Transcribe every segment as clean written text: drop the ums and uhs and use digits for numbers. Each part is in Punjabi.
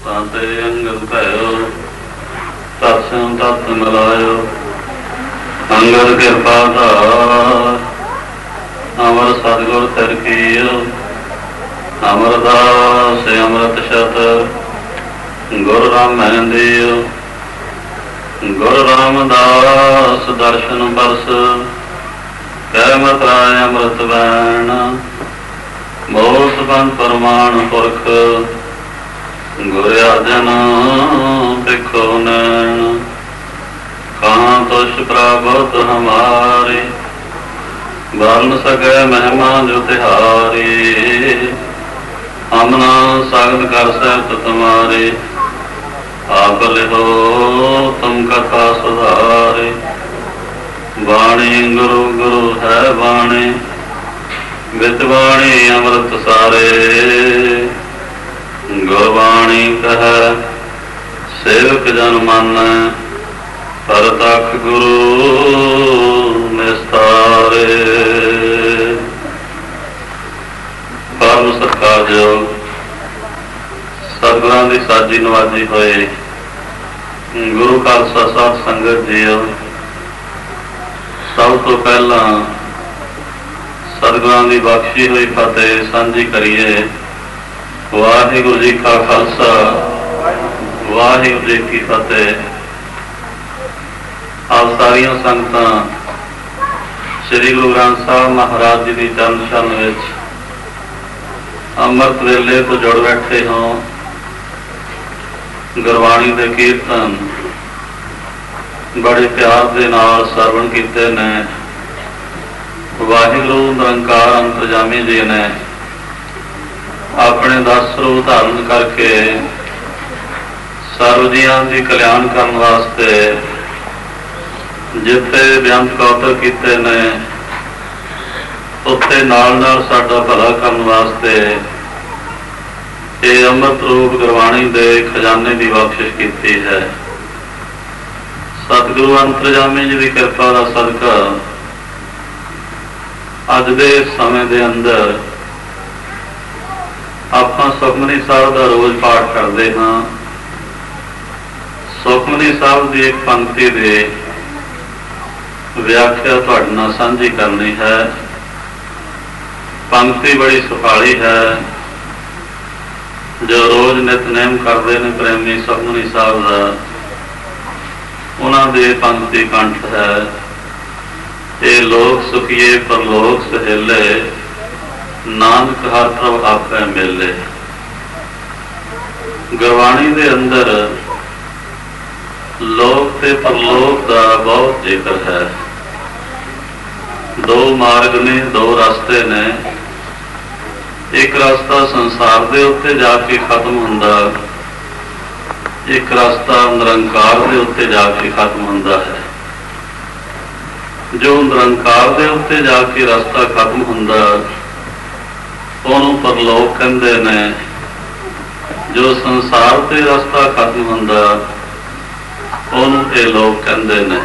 ताते अंगद भयो तत्सम तत् मिलायो अंगद कृपा धार अमर सतगुर तरकीयो अमरदास अमृत शत गुरु राम दियो गुरु रामदास दर्शन बरस कहमत राय अमृत बैन मोस बन प्रमाण पुरख गुर अर्जन भिखो नैन कहाँ तुष प्राप्त हमारे वर्ण सके महिमा जो तिहारी हमना सगत कर सहत तुम्हारे आप लिखो तुम कथा सुधारे वाणी गुरु गुरु है वाणी विद्वाणी अमृत सारे गुरबाणी कह सेवक जन मन पर तख गुरु निस्तारे। परम सत्कारयोग सतगुरां दी साजी नवाजी होए गुरु खालसा साध संगत जीओ, सब तो पहला सतगुरां दी बख्शी हुई फतेह सांझी करिए। वाहिगुरू जी का खालसा वाहिगुरू जी की फतेह। आप सारिया संगतां श्री गुरु ग्रंथ साहब महाराज जी की चरण छाल विच अमृत वेले तो जुड़ बैठे हो। गुरबाणी के कीर्तन बड़े प्यार के नाल सरवण कीते ने। वाहिगुरू निरंकार अंतरजामी जी ने अपने 10 रूप धारण करके सर्व जीआं दी कल्याण करने वास्ते जिथे बेअंत कौतक कीते ने उत्थे नाल नाल साडा भला करने वास्ते ये अमृत रूप गुरबाणी दे खजाने की बख्शिश की है। सतगुरु अंतरजामी जी की कृपा का सदका अज दे समय दे अंदर आपां सुखमनी साहब का रोज पाठ करते हाँ। सुखमनी साहब की एक पंक्ति दे व्याख्या तुहाडे नाल सांझी करनी है। पंक्ति बड़ी सुखाली है जो रोज नितनेम करते हैं प्रेमी सुखमनी साहब का। उन्होंने दे पंक्ति कंठ है ये लोक सुखिए परलोक सहेले नानक हर प्रभ आपे मेले। गुरबाणी दे अंदर लोक ते परलोक का बहुत जिक्र है। दो मार्ग ने दो रास्ते ने। एक रास्ता संसार दे उत्ते जाके खत्म हुंदा, एक रास्ता निरंकार दे उत्ते जाके खत्म हुंदा है। जो निरंकार दे उत्ते जाके रास्ता खत्म हुंदा ਉਹਨੂੰ परलोक कहते ने। जो संसार ते रास्ता खत्म हुंदा ਉਹਨੂੰ ਇਹ लोक कहते ने।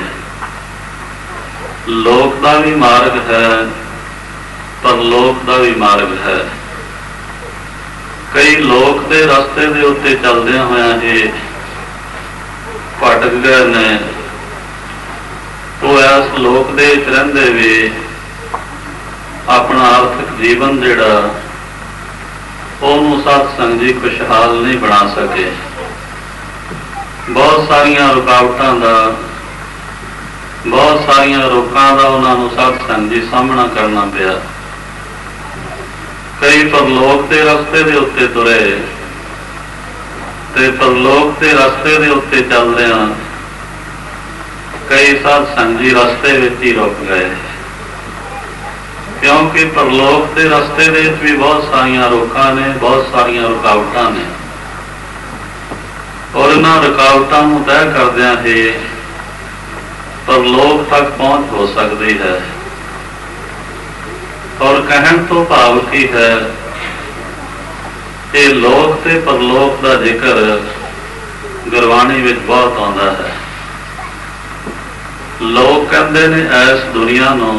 लोक का भी मार्ग है परलोक का भी मार्ग है। कई लोक के रास्ते के उत्ते चलदियां होइयां ही भटक गए ने। वो इस लोक दे विच रहिंदे भी अपना आर्थिक जीवन जिहड़ा ਉਹਨੂੰ सत्संग जी खुशहाल नहीं बना सके। बहुत सारिया रुकावटां दा बहुत सारिया रोकां दा उन्होंने सत्संग जी सामना करना पिया। कई परलोक के रास्ते के उत्ते तुरे ते परलोक के रास्ते के उत्ते चलदियां कई सत्संग जी रास्ते विच ही रुक गए। क्योंकि परलोक के रास्ते भी बहुत सारिया रोकां ने बहुत सारिया रुकावटां ने। और इन्हां रुकावटां नूं तय करदिआं ही परलोक तक पहुँच हो सकती है। और कहण तो भाव की है ये लोक ते परलोक का जिक्र गुरबाणी विच बहुत आउंदा है। लोग कहते ने इस दुनिया नूं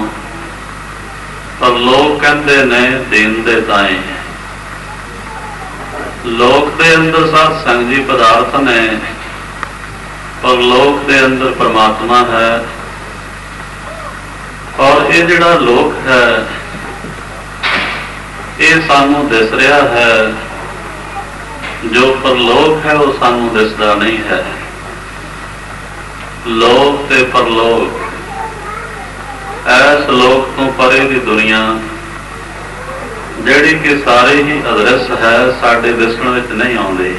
पर लोग कहते ने देन दे ताएं। ਲੋਕ ਦੇ ਅੰਦਰ ਸਾਧ ਸੰਗ ਜੀ ਪਦਾਰਥ ਨੇ, ਪਰ ਲੋਕ ਦੇ ਅੰਦਰ ਪਰਮਾਤਮਾ ਹੈ। ਔਰ ਇਹ ਜਿਹੜਾ ਲੋਕ ਹੈ ਇਹ ਸਾਨੂੰ ਦਿਸ ਰਿਹਾ ਹੈ, ਜੋ ਪਰਲੋਕ ਹੈ ਉਹ ਸਾਨੂੰ ਦਿਸਦਾ ਨਹੀਂ ਹੈ। ਲੋਕ ਤੇ ਪਰਲੋਕ, ਇਸ ਲੋਕ ਤੋਂ ਪਰੇ ਦੀ ਦੁਨੀਆ ਜਿਹੜੀ ਕਿ ਸਾਰੇ ਹੀ ਅਦਰਸ ਹੈ, ਸਾਡੇ ਦਿਸਣ ਵਿੱਚ ਨਹੀਂ ਆਉਂਦੇ।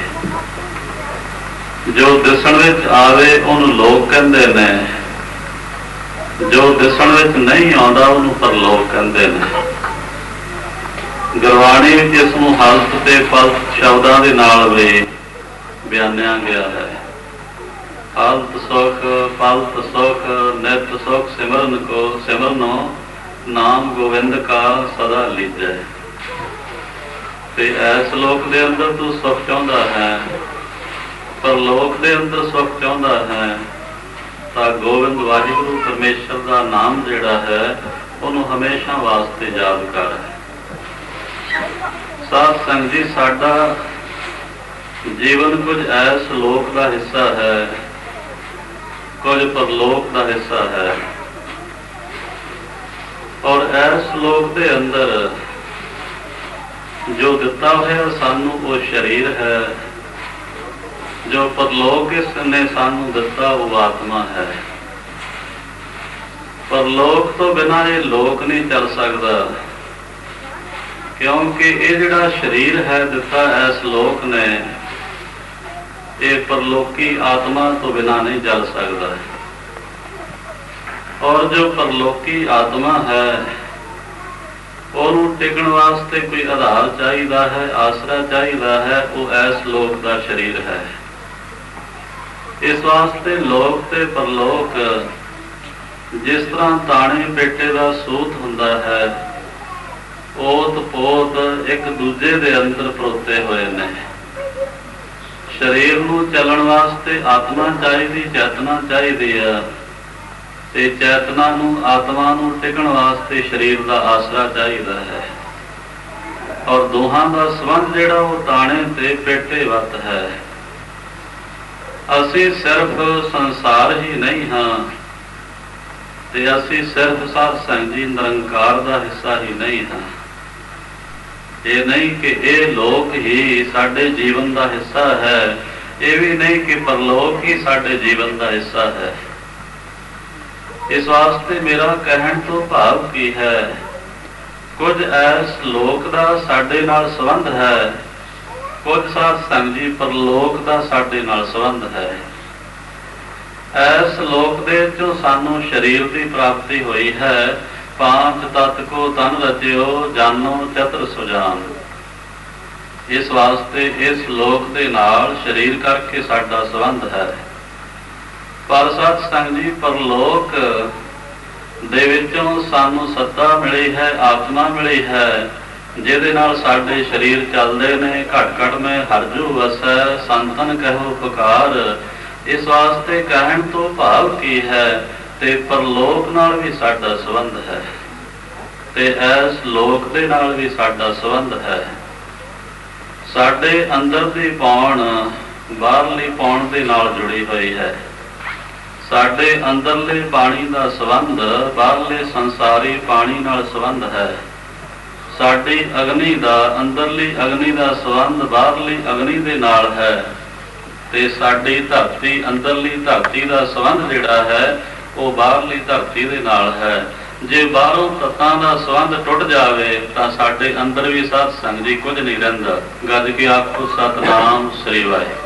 ਜੋ ਦਿਸਣ ਵਿੱਚ ਆਵੇ ਉਹਨੂੰ ਲੋਕ ਕਹਿੰਦੇ ਨੇ, ਜੋ ਦਿਸਣ ਵਿੱਚ ਨਹੀਂ ਆਉਂਦਾ ਉਹਨੂੰ ਪਰਲੋਕ ਕਹਿੰਦੇ ਨੇ। ਗੁਰਬਾਣੀ ਵਿੱਚ ਇਸ ਨੂੰ ਹਲਤ ਤੇ ਪਲਤ ਸ਼ਬਦਾਂ ਦੇ ਨਾਲ ਵੀ ਬਿਆਨਿਆ ਗਿਆ ਹੈ। ਹਲਤ ਸੁਖ ਪਲਤ ਸੁਖ ਨਿਤ ਸੁਖ ਸਿਮਰਨੋ ਨਾਮ ਗੋਬਿੰਦ ਕਾ ਸਦਾ ਲੀਜੈ। ਤੇ ਇਸ ਲੋਕ ਦੇ ਅੰਦਰ ਤੂੰ ਸੁਖ ਚਾਹੁੰਦਾ ਹੈ, ਪਰ ਲੋਕ ਦੇ ਅੰਦਰ ਸੁਖ ਚਾਹੁੰਦਾ ਹੈ ਤਾਂ ਗੋਬਿੰਦ ਵਾਹਿਗੁਰੂ ਪਰਮੇਸ਼ਰ ਦਾ ਨਾਮ ਜਿਹੜਾ ਹੈ ਉਹਨੂੰ ਹਮੇਸ਼ਾ ਵਾਸਤੇ ਯਾਦ ਕਰ। ਸਾਧ ਸੰਗ ਜੀ, ਸਾਡਾ ਜੀਵਨ ਕੁਝ ਇਸ ਲੋਕ ਦਾ ਹਿੱਸਾ ਹੈ, ਕੁਝ ਪਰਲੋਕ ਦਾ ਹਿੱਸਾ ਹੈ। ਔਰ ਇਸ ਲੋਕ ਦੇ ਅੰਦਰ ਜੋ ਦਿੱਤਾ ਹੋਇਆ ਸਾਨੂੰ ਉਹ ਸਰੀਰ ਹੈ, ਜੋ ਪਰਲੋਕ ਇਸ ਨੇ ਸਾਨੂੰ ਦਿੱਤਾ ਉਹ ਆਤਮਾ ਹੈ। ਪਰਲੋਕ ਤੋਂ ਬਿਨਾਂ ਇਹ ਲੋਕ ਨਹੀਂ ਚੱਲ ਸਕਦਾ, ਕਿਉਂਕਿ ਇਹ ਜਿਹੜਾ ਸਰੀਰ ਹੈ ਦਿੱਤਾ ਇਸ ਲੋਕ ਨੇ, ਇਹ ਪਰਲੋਕੀ ਆਤਮਾ ਤੋਂ ਬਿਨਾਂ ਨਹੀਂ ਚੱਲ ਸਕਦਾ। ਔਰ ਜੋ ਪਰਲੋਕੀ ਆਤਮਾ ਹੈ ਉਹਨੂੰ ਟਿਕਣ ਵਾਸਤੇ ਕੋਈ ਆਧਾਰ ਚਾਹੀਦਾ ਹੈ, ਆਸਰਾ ਚਾਹੀਦਾ ਹੈ, ਉਹ ਇਸ ਲੋਕ ਦਾ ਸਰੀਰ ਹੈ। ਇਸ ਵਾਸਤੇ ਲੋਕ ਤੇ ਪਰਲੋਕ ਜਿਸ ਤਰ੍ਹਾਂ ਤਾਣੇ ਪੇਟੇ ਦਾ ਸੂਤ ਹੁੰਦਾ ਹੈ, ਓਤ ਪੋਤ ਇੱਕ ਦੂਜੇ ਦੇ ਅੰਦਰ ਪਰੋਤੇ ਹੋਏ ਨੇ। ਸਰੀਰ ਨੂੰ ਚੱਲਣ ਵਾਸਤੇ ਆਤਮਾ ਚਾਹੀਦੀ, ਚੇਤਨਾ ਚਾਹੀਦੀ ਆ, ਤੇ ਚੇਤਨਾ ਨੂੰ ਆਤਮਾ ਨੂੰ ਟਿਕਣ ਵਾਸਤੇ ਸਰੀਰ ਦਾ ਆਸਰਾ ਚਾਹੀਦਾ ਹੈ। ਔਰ ਦੋਹਾਂ ਦਾ ਸੰਬੰਧ ਜਿਹੜਾ ਉਹ ਤਾਣੇ ਤੇ ਪੇਟੇ ਵੱਤ ਹੈ। ਅਸੀਂ ਸਿਰਫ ਸੰਸਾਰ ਹੀ ਨਹੀਂ ਹਾਂ, ਤੇ ਅਸੀਂ ਸਿਰਫ ਸਾਧ ਸੰਗ ਜੀ ਨਿਰੰਕਾਰ ਦਾ ਹਿੱਸਾ ਹੀ ਨਹੀਂ ਹਾਂ। ਇਹ ਨਹੀਂ ਕਿ ਇਹ ਲੋਕ ਹੀ ਸਾਡੇ ਜੀਵਨ ਦਾ ਹਿੱਸਾ ਹੈ, ਇਹ ਵੀ ਨਹੀਂ ਕਿ ਪਰਲੋਕ ਹੀ ਸਾਡੇ ਜੀਵਨ ਦਾ ਹਿੱਸਾ ਹੈ। ਇਸ ਵਾਸਤੇ ਮੇਰਾ ਕਹਿਣ ਤੋਂ ਭਾਵ ਕੀ ਹੈ, ਕੁਝ ਇਸ ਲੋਕ ਦਾ ਸਾਡੇ ਨਾਲ ਸੰਬੰਧ ਹੈ, ਕੁਝ ਸਾਧ ਸੰਗ ਜੀ ਪਰਲੋਕ ਦਾ ਸਾਡੇ ਨਾਲ ਸੰਬੰਧ ਹੈ। ਇਸ ਲੋਕ ਦੇ ਵਿੱਚੋਂ ਸਾਨੂੰ ਸਰੀਰ ਦੀ ਪ੍ਰਾਪਤੀ ਹੋਈ ਹੈ। ਪਾਂਚ ਤਤ ਕੋ ਤਨ ਰਚਿਓ ਜਾਨੋ ਚਤੁਰ ਸੁਜਾਨ। ਇਸ ਵਾਸਤੇ ਇਸ ਲੋਕ ਦੇ ਨਾਲ ਸਰੀਰ ਕਰਕੇ ਸਾਡਾ ਸੰਬੰਧ ਹੈ। ਪਰ ਸਤ ਸੰਗ ਜੀ ਪਰਲੋਕ ਦੇ ਵਿੱਚੋਂ ਸਾਨੂੰ ਸੱਤਾ ਮਿਲੀ ਹੈ, ਆਤਮਾ ਮਿਲੀ ਹੈ, ਜਿਹਦੇ ਨਾਲ ਸਾਡੇ ਸਰੀਰ ਚੱਲਦੇ ਨੇ। ਘਟ ਘਟ ਮੈਂ ਹਰਜੂ ਵਸੈ ਸੰਤਨ ਕਹੋ ਪੁਕਾਰ। ਇਸ ਵਾਸਤੇ ਕਹਿਣ ਤੋਂ ਭਾਵ ਕੀ ਹੈ, ਤੇ ਪਰਲੋਕ ਨਾਲ ਵੀ ਸਾਡਾ ਸੰਬੰਧ ਹੈ, ਤੇ ਇਸ ਲੋਕ ਦੇ ਨਾਲ ਵੀ ਸਾਡਾ ਸੰਬੰਧ ਹੈ। ਸਾਡੇ ਅੰਦਰ ਦੀ ਪੌਣ ਬਾਹਰਲੀ ਪੌਣ ਦੇ ਨਾਲ ਜੁੜੀ ਹੋਈ ਹੈ। ਸਾਡੇ ਅੰਦਰਲੇ ਪਾਣੀ ਦਾ ਸੰਬੰਧ ਬਾਹਰਲੇ ਸੰਸਾਰੀ ਪਾਣੀ ਨਾਲ ਸੰਬੰਧ ਹੈ। ਸਾਡੀ ਅਗਨੀ ਦਾ, ਅੰਦਰਲੀ ਅਗਨੀ ਦਾ ਸੰਬੰਧ ਬਾਹਰਲੀ ਅਗਨੀ ਦੇ ਨਾਲ ਹੈ, ਤੇ ਸਾਡੀ ਧਰਤੀ, ਅੰਦਰਲੀ ਧਰਤੀ ਦਾ ਸੰਬੰਧ ਜਿਹੜਾ ਹੈ ਉਹ ਬਾਹਰਲੀ ਧਰਤੀ ਦੇ ਨਾਲ ਹੈ। ਜੇ ਬਾਹਰੋਂ ਤੱਤਾਂ ਦਾ ਸੰਬੰਧ ਟੁੱਟ ਜਾਵੇ ਤਾਂ ਸਾਡੇ ਅੰਦਰ ਵੀ ਸਾਧ ਸੰਗ ਜੀ ਕੁਝ ਨਹੀਂ ਰਹਿੰਦਾ। ਗੱਜ ਕੇ ਆਖੋ ਸਤਿਨਾਮ ਸ੍ਰੀ ਵਾਹਿਗੁਰੂ।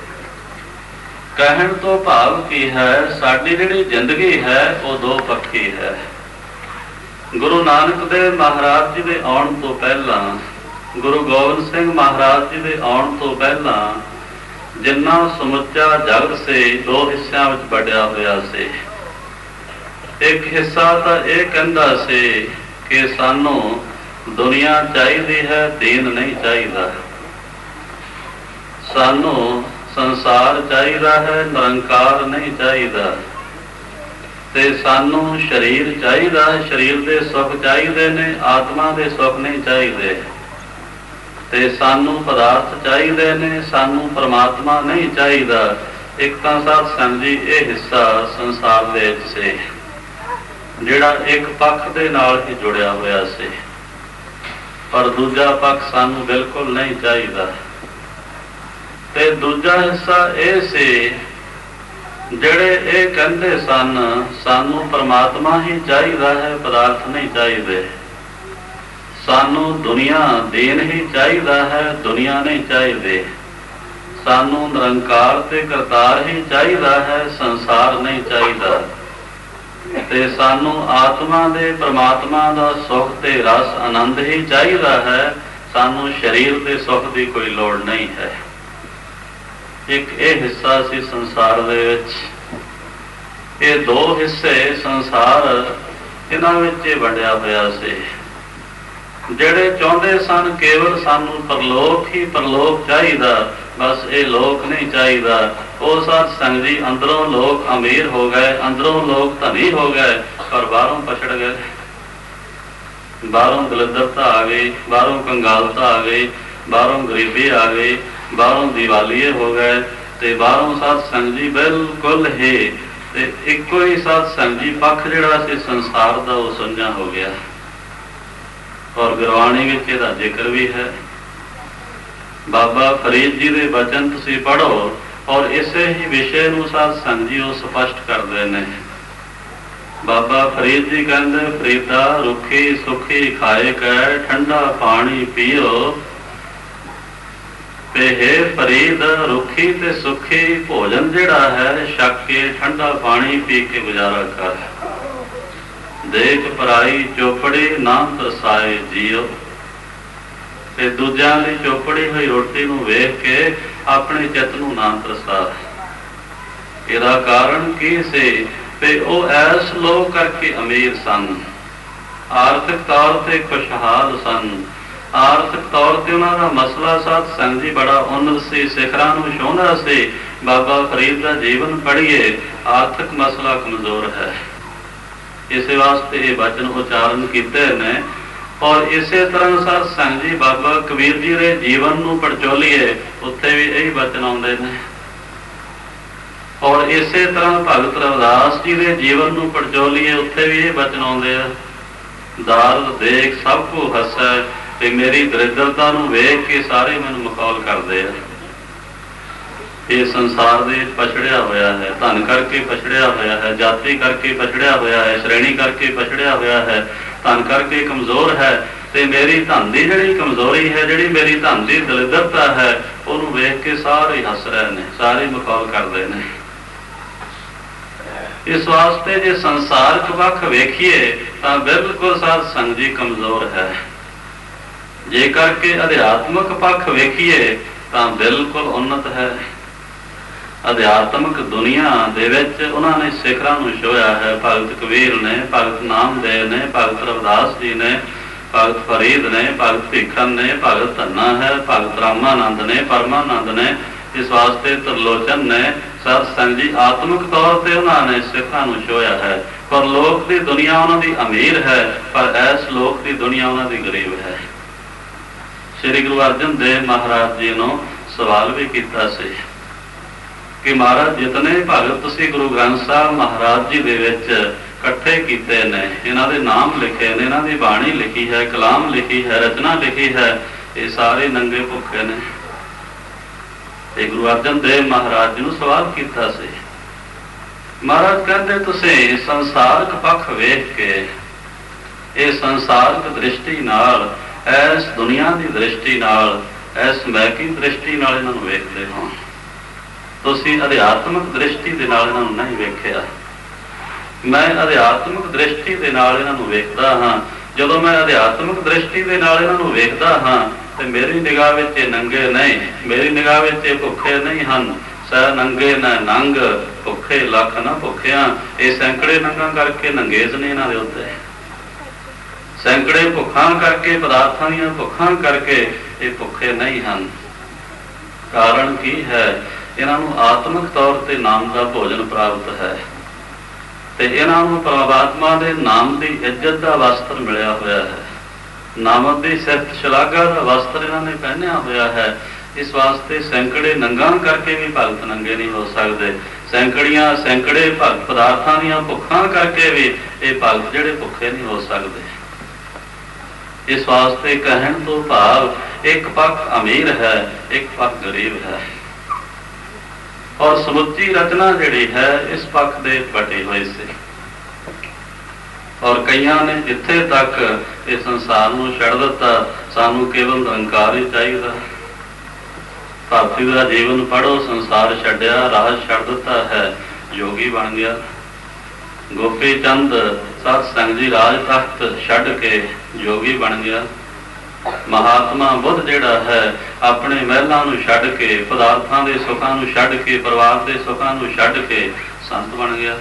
ਕਹਿਣ ਤੋਂ ਭਾਵ ਕੀ ਹੈ, ਸਾਡੀ ਜਿਹੜੀ ਜ਼ਿੰਦਗੀ ਹੈ ਉਹ ਦੋ ਪੱਖੀ ਹੈ। ਗੁਰੂ ਨਾਨਕ ਦੇਵ ਮਹਾਰਾਜ ਜੀ ਦੇ ਆਉਣ ਤੋਂ ਪਹਿਲਾਂ, ਗੁਰੂ ਗੋਬਿੰਦ ਸਿੰਘ ਮਹਾਰਾਜ ਜੀ ਦੇ ਆਉਣ ਤੋਂ ਪਹਿਲਾਂ ਜਿੰਨਾ ਸਮੁੱਚਾ ਜਗਤ ਸੀ ਦੋ ਹਿੱਸਿਆਂ ਵਿੱਚ ਵੰਡਿਆ ਹੋਇਆ ਸੀ। ਇੱਕ ਹਿੱਸਾ ਤਾਂ ਇਹ ਕਹਿੰਦਾ ਸੀ ਕਿ ਸਾਨੂੰ ਦੁਨੀਆ ਚਾਹੀਦੀ ਹੈ, ਦੀਨ ਨਹੀਂ ਚਾਹੀਦਾ। ਸਾਨੂੰ ਸੰਸਾਰ ਚਾਹੀਦਾ ਹੈ, ਨਿਰੰਕਾਰ ਨਹੀਂ ਚਾਹੀਦਾ। ਤੇ ਸਾਨੂੰ ਸਰੀਰ ਚਾਹੀਦਾ ਹੈ, ਸਰੀਰ ਦੇ ਸੁੱਖ ਚਾਹੀਦੇ ਨੇ, ਆਤਮਾ ਦੇ ਸੁੱਖ ਨਹੀਂ ਚਾਹੀਦੇ। ਤੇ ਸਾਨੂੰ ਪਦਾਰਥ ਚਾਹੀਦੇ ਨੇ, ਸਾਨੂੰ ਪਰਮਾਤਮਾ ਨਹੀਂ ਚਾਹੀਦਾ। ਇੱਕ ਤਾਂ ਸਾਧ ਸੰਗਤ ਜੀ ਇਹ ਹਿੱਸਾ ਸੰਸਾਰ ਦੇ ਵਿੱਚ ਸੀ ਜਿਹੜਾ ਇੱਕ ਪੱਖ ਦੇ ਨਾਲ ਹੀ ਜੁੜਿਆ ਹੋਇਆ ਸੀ, ਪਰ ਦੂਜਾ ਪੱਖ ਸਾਨੂੰ ਬਿਲਕੁਲ ਨਹੀਂ ਚਾਹੀਦਾ। ਤੇ ਦੂਜਾ ਹਿੱਸਾ ਇਹ ਸੀ ਜਿਹੜੇ ਇਹ ਕਹਿੰਦੇ ਸਨ ਸਾਨੂੰ ਪਰਮਾਤਮਾ ਹੀ ਚਾਹੀਦਾ ਹੈ, ਪਦਾਰਥ ਨਹੀਂ ਚਾਹੀਦੇ। ਸਾਨੂੰ ਦੁਨੀਆ ਦੇਣ ਹੀ ਚਾਹੀਦਾ ਹੈ, ਦੁਨੀਆ ਨਹੀਂ ਚਾਹੀਦੇ। ਸਾਨੂੰ ਨਿਰੰਕਾਰ ਤੇ ਕਰਤਾਰ ਹੀ ਚਾਹੀਦਾ ਹੈ, ਸੰਸਾਰ ਨਹੀਂ ਚਾਹੀਦਾ। ਤੇ ਸਾਨੂੰ ਆਤਮਾ ਦੇ ਪਰਮਾਤਮਾ ਦਾ ਸੁੱਖ ਤੇ ਰਸ ਆਨੰਦ ਹੀ ਚਾਹੀਦਾ ਹੈ, ਸਾਨੂੰ ਸਰੀਰ ਦੇ ਸੁੱਖ ਦੀ ਕੋਈ ਲੋੜ ਨਹੀਂ ਹੈ। ਇੱਕ ਇਹ ਹਿੱਸਾ ਸੀ ਸੰਸਾਰ ਦੇ ਵਿੱਚ। ਇਹ ਦੋ ਹਿੱਸੇ ਸੰਸਾਰ ਇਹਨਾਂ ਵਿੱਚ ਹੀ ਵੰਡਿਆ ਹੋਇਆ ਸੀ। ਜਿਹੜੇ ਚਾਹੁੰਦੇ ਸਨ ਕੇਵਲ ਸਾਨੂੰ ਪਰਲੋਕ ਹੀ ਪਰਲੋਕ ਚਾਹੀਦਾ, ਬਸ ਇਹ ਲੋਕ ਨਹੀਂ ਚਾਹੀਦਾ। ਉਹ ਸਾਧ ਸੰਗਤ ਜੀ ਅੰਦਰੋਂ ਲੋਕ ਅਮੀਰ ਹੋ ਗਏ, ਅੰਦਰੋਂ ਲੋਕ ਧਨੀ ਹੋ ਗਏ, ਪਰ ਬਾਹਰੋਂ ਪਛੜ ਗਏ। ਬਾਹਰੋਂ ਦਲਿੱਦਰਤਾ ਆ ਗਈ, ਬਾਹਰੋਂ ਕੰਗਾਲਤਾ ਆ ਗਈ, ਬਾਹਰੋਂ ਗਰੀਬੀ ਆ ਗਈ, ਬਾਹਰੋਂ ਦੀਵਾਲੀਏ ਹੋ ਗਏ, ਤੇ ਬਾਹਰੋਂ ਸਾਧ ਸੰਗਤ ਜੀ ਬਿਲਕੁਲ ਹੀ ਤੇ ਇੱਕੋ ਹੀ ਸਾਧ ਸੰਗਤ ਜੀ ਪੱਖ ਜਿਹੜਾ ਸੀ ਸੰਸਾਰ ਦਾ ਉਹ ਸੁੰਝਾ ਹੋ ਗਿਆ। ਔਰ ਗੁਰਬਾਣੀ ਵਿੱਚ ਇਹਦਾ ਜ਼ਿਕਰ ਵੀ ਹੈ। ਬਾਬਾ ਫਰੀਦ ਜੀ ਦੇ ਬਚਨ ਤੁਸੀਂ ਪੜ੍ਹੋ ਔਰ ਇਸੇ ਹੀ ਵਿਸ਼ੇ ਨੂੰ ਸਾਧ ਸੰਗਤ ਜੀ ਉਹ ਸਪਸ਼ਟ ਕਰਦੇ ਨੇ। ਬਾਬਾ ਫਰੀਦ ਜੀ ਕਹਿੰਦੇ, ਫਰੀਦਾ ਰੁੱਖੀ ਸੁੱਖੀ ਖਾਏ ਕੈ, ਠੰਡਾ ਪਾਣੀ ਪੀਓ। ਤੇ ਹੇ ਫਰੀਦ ਰੁੱਖੀ ਤੇ ਸੁੱਖੀ ਭੋਜਨ ਜਿਹੜਾ ਹੈ ਛਕ ਕੇ, ਠੰਡਾ ਪਾਣੀ ਪੀ ਕੇ ਗੁਜ਼ਾਰਾ ਕਰ। ਦੇਖ ਪਰਾਈ ਚੋਪੜੀ ਨਾ ਤਰਸਾਏ ਜੀਓ। ਤੇ ਦੂਜਿਆਂ ਦੀ ਚੋਪੜੀ ਹੋਈ ਰੋਟੀ ਨੂੰ ਵੇਖ ਕੇ ਆਪਣੇ ਚਿੱਤ ਨੂੰ ਨਾ ਤਰਸਾ। ਇਹਦਾ ਕਾਰਨ ਕੀ ਸੀ? ਤੇ ਉਹ ਐਸ ਲੋਕ ਕਰਕੇ ਅਮੀਰ ਸਨ, ਆਰਥਿਕ ਤੌਰ ਤੇ ਖੁਸ਼ਹਾਲ ਸਨ। ਆਰਥਿਕ ਤੌਰ ਤੇ ਉਹਨਾਂ ਦਾ ਮਸਲਾ ਸਾਧ ਸੰਗਤ ਜੀ ਬੜਾ ਉੱਨਤ ਸੀ, ਸਿਖਰਾਂ ਨੂੰ ਛੂਹਦਾ ਸੀ। ਬਾਬਾ ਫਰੀਦ ਦਾ ਜੀਵਨ ਪੜ੍ਹੀਏ, ਆਰਥਿਕ ਮਸਲਾ ਕਮਜ਼ੋਰ ਹੈ। ਇਸੇ ਵਾਸਤੇ ਇਹ ਬਚਨ ਉਚਾਰਨ ਕੀਤੇ ਨੇ। ਔਰ ਇਸੇ ਤਰ੍ਹਾਂ ਸਾਧ ਸੰਗਤ ਜੀ ਬਾਬਾ ਕਬੀਰ ਜੀ ਦੇ ਜੀਵਨ ਨੂੰ ਪੜਚੋਲੀਏ, ਉੱਥੇ ਵੀ ਇਹੀ ਬਚਨ ਆਉਂਦੇ ਨੇ। ਔਰ ਇਸੇ ਤਰ੍ਹਾਂ ਭਗਤ ਰਵਿਦਾਸ ਜੀ ਦੇ ਜੀਵਨ ਨੂੰ ਪੜਚੋਲੀਏ, ਉੱਥੇ ਵੀ ਇਹ ਬਚਨ ਆਉਂਦੇ ਆ। ਦਾਰਦ ਦੇਖ ਸਭ ਕੋ ਹੱਸੈ, ਤੇ ਮੇਰੀ ਦਰਿਦਰਤਾ ਨੂੰ ਵੇਖ ਕੇ ਸਾਰੇ ਮੈਨੂੰ ਮਖੌਲ ਕਰਦੇ ਆ। ਇਹ ਸੰਸਾਰ ਦੇ ਪਛੜਿਆ ਹੋਇਆ ਹੈ, ਧਨ ਕਰਕੇ ਪਛੜਿਆ ਹੋਇਆ ਹੈ, ਜਾਤੀ ਕਰਕੇ ਪਛੜਿਆ ਹੋਇਆ ਹੈ, ਸ਼੍ਰੇਣੀ ਕਰਕੇ ਪਛੜਿਆ ਹੋਇਆ ਹੈ, ਧਨ ਕਰਕੇ ਕਮਜ਼ੋਰ ਹੈ। ਤੇ ਮੇਰੀ ਧਨ ਦੀ ਜਿਹੜੀ ਕਮਜ਼ੋਰੀ ਹੈ, ਜਿਹੜੀ ਮੇਰੀ ਧਨ ਦੀ ਦਲਿੱਦਰਤਾ ਹੈ, ਉਹਨੂੰ ਵੇਖ ਕੇ ਸਾਰੇ ਹੱਸ ਰਹੇ ਨੇ, ਸਾਰੇ ਮਖੌਲ ਕਰਦੇ ਨੇ। ਇਸ ਵਾਸਤੇ ਜੇ ਸੰਸਾਰਕ ਪੱਖ ਵੇਖੀਏ ਤਾਂ ਬਿਲਕੁਲ ਸਾਧ ਸੰਗਤ ਜੀ ਕਮਜ਼ੋਰ ਹੈ। ਜੇਕਰ ਕਿ ਅਧਿਆਤਮਕ ਪੱਖ ਵੇਖੀਏ ਤਾਂ ਬਿਲਕੁਲ ਉੱਨਤ ਹੈ। ਅਧਿਆਤਮਕ ਦੁਨੀਆ ਦੇ ਵਿੱਚ ਉਹਨਾਂ ਨੇ ਸਿਖਰਾਂ ਨੂੰ ਛੋਹਿਆ ਹੈ। ਭਗਤ ਕਬੀਰ ਨੇ, ਭਗਤ ਨਾਮਦੇਵ ਨੇ, ਭਗਤ ਰਵਿਦਾਸ ਜੀ ਨੇ, ਭਗਤ ਫਰੀਦ ਨੇ, ਭਗਤ ਭੀਖਨ ਨੇ, ਭਗਤ ਧੰਨਾ ਹੈ, ਭਗਤ ਰਾਮਾਨੰਦ ਨੇ, ਪਰਮਾਨੰਦ ਨੇ। ਇਸ ਵਾਸਤੇ ਤਰਲੋਚਨ ਨੇ। ਸਾਧ ਸੰਗਤ ਜੀ ਆਤਮਿਕ ਤੌਰ ਤੇ ਉਹਨਾਂ ਨੇ ਸਿਖਰਾਂ ਨੂੰ ਛੋਹਿਆ ਹੈ। ਪਰ ਲੋਕ ਦੀ ਦੁਨੀਆ ਉਹਨਾਂ ਦੀ ਅਮੀਰ ਹੈ, ਪਰ ਇਸ ਲੋਕ ਦੀ ਦੁਨੀਆ ਉਹਨਾਂ ਦੀ ਗਰੀਬ ਹੈ। ਸ੍ਰੀ ਗੁਰੂ ਅਰਜਨ ਦੇਵ ਮਹਾਰਾਜ ਜੀ ਨੂੰ ਸਵਾਲ ਵੀ ਕੀਤਾ ਸੀ ਕਿ ਮਹਾਰਾਜ ਜਿਤਨੇ ਭਗਤ ਤੁਸੀਂ ਗੁਰੂ ਗ੍ਰੰਥ ਸਾਹਿਬ ਮਹਾਰਾਜ ਜੀ ਦੇ ਵਿੱਚ ਇਕੱਠੇ ਕੀਤੇ ਨੇ, ਇਹਨਾਂ ਦੇ ਨਾਮ ਲਿਖੇ ਨੇ, ਇਹਨਾਂ ਦੀ ਬਾਣੀ ਲਿਖੀ ਹੈ, ਕਲਾਮ ਲਿਖੀ ਹੈ, ਰਚਨਾ ਲਿਖੀ ਹੈ, ਇਹ ਸਾਰੇ ਨੰਗੇ ਭੁੱਖੇ ਨੇ। ਤੇ ਗੁਰੂ ਅਰਜਨ ਦੇਵ ਮਹਾਰਾਜ ਜੀ ਨੂੰ ਸਵਾਲ ਕੀਤਾ ਸੀ। ਮਹਾਰਾਜ ਕਹਿੰਦੇ ਤੁਸੀਂ ਸੰਸਾਰਕ ਪੱਖ ਵੇਖ ਕੇ, ਇਹ ਸੰਸਾਰਕ ਦ੍ਰਿਸ਼ਟੀ ਨਾਲ, ਇਸ ਦੁਨੀਆ ਦੀ ਦ੍ਰਿਸ਼ਟੀ ਨਾਲ, ਇਸ ਮੈਕੀ ਦ੍ਰਿਸ਼ਟੀ ਨਾਲ ਇਹਨਾਂ ਨੂੰ ਵੇਖਦੇ ਹੋ। ਤੁਸੀਂ ਅਧਿਆਤਮਿਕ ਦ੍ਰਿਸ਼ਟੀ ਦੇ ਨਾਲ ਇਹਨਾਂ ਨੂੰ ਨਹੀਂ ਵੇਖਿਆ। ਮੈਂ ਅਧਿਆਤਮਿਕ ਦ੍ਰਿਸ਼ਟੀ ਦੇ ਨਾਲ ਇਹਨਾਂ ਨੂੰ ਵੇਖਦਾ ਹਾਂ। ਜਦੋਂ ਮੈਂ ਅਧਿਆਤਮਿਕ ਦ੍ਰਿਸ਼ਟੀ ਦੇ ਨਾਲ ਇਹਨਾਂ ਨੂੰ ਵੇਖਦਾ ਹਾਂ ਤੇ ਮੇਰੀ ਨਿਗਾਹ ਵਿੱਚ ਇਹ ਨੰਗੇ ਨਹੀਂ, ਮੇਰੀ ਨਿਗਾਹ ਵਿੱਚ ਇਹ ਭੁੱਖੇ ਨਹੀਂ ਹਨ। ਸਹਿ ਨੰਗੇ ਨਾ ਨੰਗ, ਭੁੱਖੇ ਲੱਖ ਨਾ ਭੁੱਖਿਆਂ। ਇਹ ਸੈਂਕੜੇ ਨੰਗਾ ਕਰਕੇ ਨੰਗੇਜ਼ ਨੇ ਇਹਨਾਂ ਦੇ ਉੱਤੇ। ਸੈਂਕੜੇ ਭੁੱਖਾਂ ਕਰਕੇ, ਪਦਾਰਥਾਂ ਦੀਆਂ ਭੁੱਖਾਂ ਕਰਕੇ ਇਹ ਭੁੱਖੇ ਨਹੀਂ ਹਨ। ਕਾਰਨ ਕੀ ਹੈ? ਇਹਨਾਂ ਨੂੰ ਆਤਮਿਕ ਤੌਰ ਤੇ ਨਾਮ ਦਾ ਭੋਜਨ ਪ੍ਰਾਪਤ ਹੈ ਤੇ ਇਹਨਾਂ ਨੂੰ ਪਰਮਾਤਮਾ ਦੇ ਨਾਮ ਦੀ ਇੱਜ਼ਤ ਦਾ ਵਸਤਰ ਮਿਲਿਆ ਹੋਇਆ ਹੈ। ਨਾਮਕ ਦੀ ਸਿਫਤ ਸ਼ਲਾਘਾ ਦਾ ਵਸਤਰ ਇਹਨਾਂ ਨੇ ਪਹਿਨਿਆ ਹੋਇਆ ਹੈ। ਇਸ ਵਾਸਤੇ ਸੈਂਕੜੇ ਨੰਗਾਂ ਕਰਕੇ ਵੀ ਭਗਤ ਨੰਗੇ ਨਹੀਂ ਹੋ ਸਕਦੇ। ਸੈਂਕੜੇ ਭਗਤ ਪਦਾਰਥਾਂ ਦੀਆਂ ਭੁੱਖਾਂ ਕਰਕੇ ਵੀ ਇਹ ਭਗਤ ਜਿਹੜੇ ਭੁੱਖੇ ਨਹੀਂ ਹੋ ਸਕਦੇ। ਇਸ ਵਾਸਤੇ ਕਹਿਣ ਤੋਂ ਭਾਵ ਇੱਕ ਪੱਖ ਅਮੀਰ ਹੈ, ਇੱਕ ਪੱਖ ਗਰੀਬ ਹੈ, ਔਰ ਸਮੁੱਚੀ ਰਚਨਾ ਜਿਹੜੀ ਹੈ ਇਸ ਪੱਖ ਦੇ ਬਟੇ ਹੋਏ ਸੀ। ਔਰ ਕਈਆਂ ਨੇ ਜਿੱਥੇ ਤੱਕ ਇਹ ਸੰਸਾਰ ਨੂੰ ਛੱਡ ਦਿੱਤਾ, ਸਾਨੂੰ ਕੇਵਲ ਨਿਰੰਕਾਰ ਹੀ ਚਾਹੀਦਾ। ਧਰਤੀ ਦਾ ਜੀਵਨ ਪੜ੍ਹੋ, ਸੰਸਾਰ ਛੱਡਿਆ, ਰਾਜ ਛੱਡ ਦਿੱਤਾ ਹੈ, ਯੋਗੀ ਬਣ ਗਿਆ। ਗੋਪੀ ਚੰਦ ਸਤਸੰਗ ਜੀ ਰਾਜ ਤਖਤ ਛੱਡ ਕੇ ਯੋਗੀ ਬਣ ਗਿਆ। ਮਹਾਤਮਾ ਬੁੱਧ ਜਿਹੜਾ ਹੈ ਆਪਣੇ ਮਹਿਲਾਂ ਨੂੰ ਛੱਡ ਕੇ, ਪਦਾਰਥਾਂ ਦੇ ਸੁੱਖਾਂ ਨੂੰ ਛੱਡ ਕੇ, ਪਰਿਵਾਰ ਦੇ ਸੁੱਖਾਂ ਨੂੰ ਛੱਡ ਕੇ ਸੰਤ ਬਣ ਗਿਆ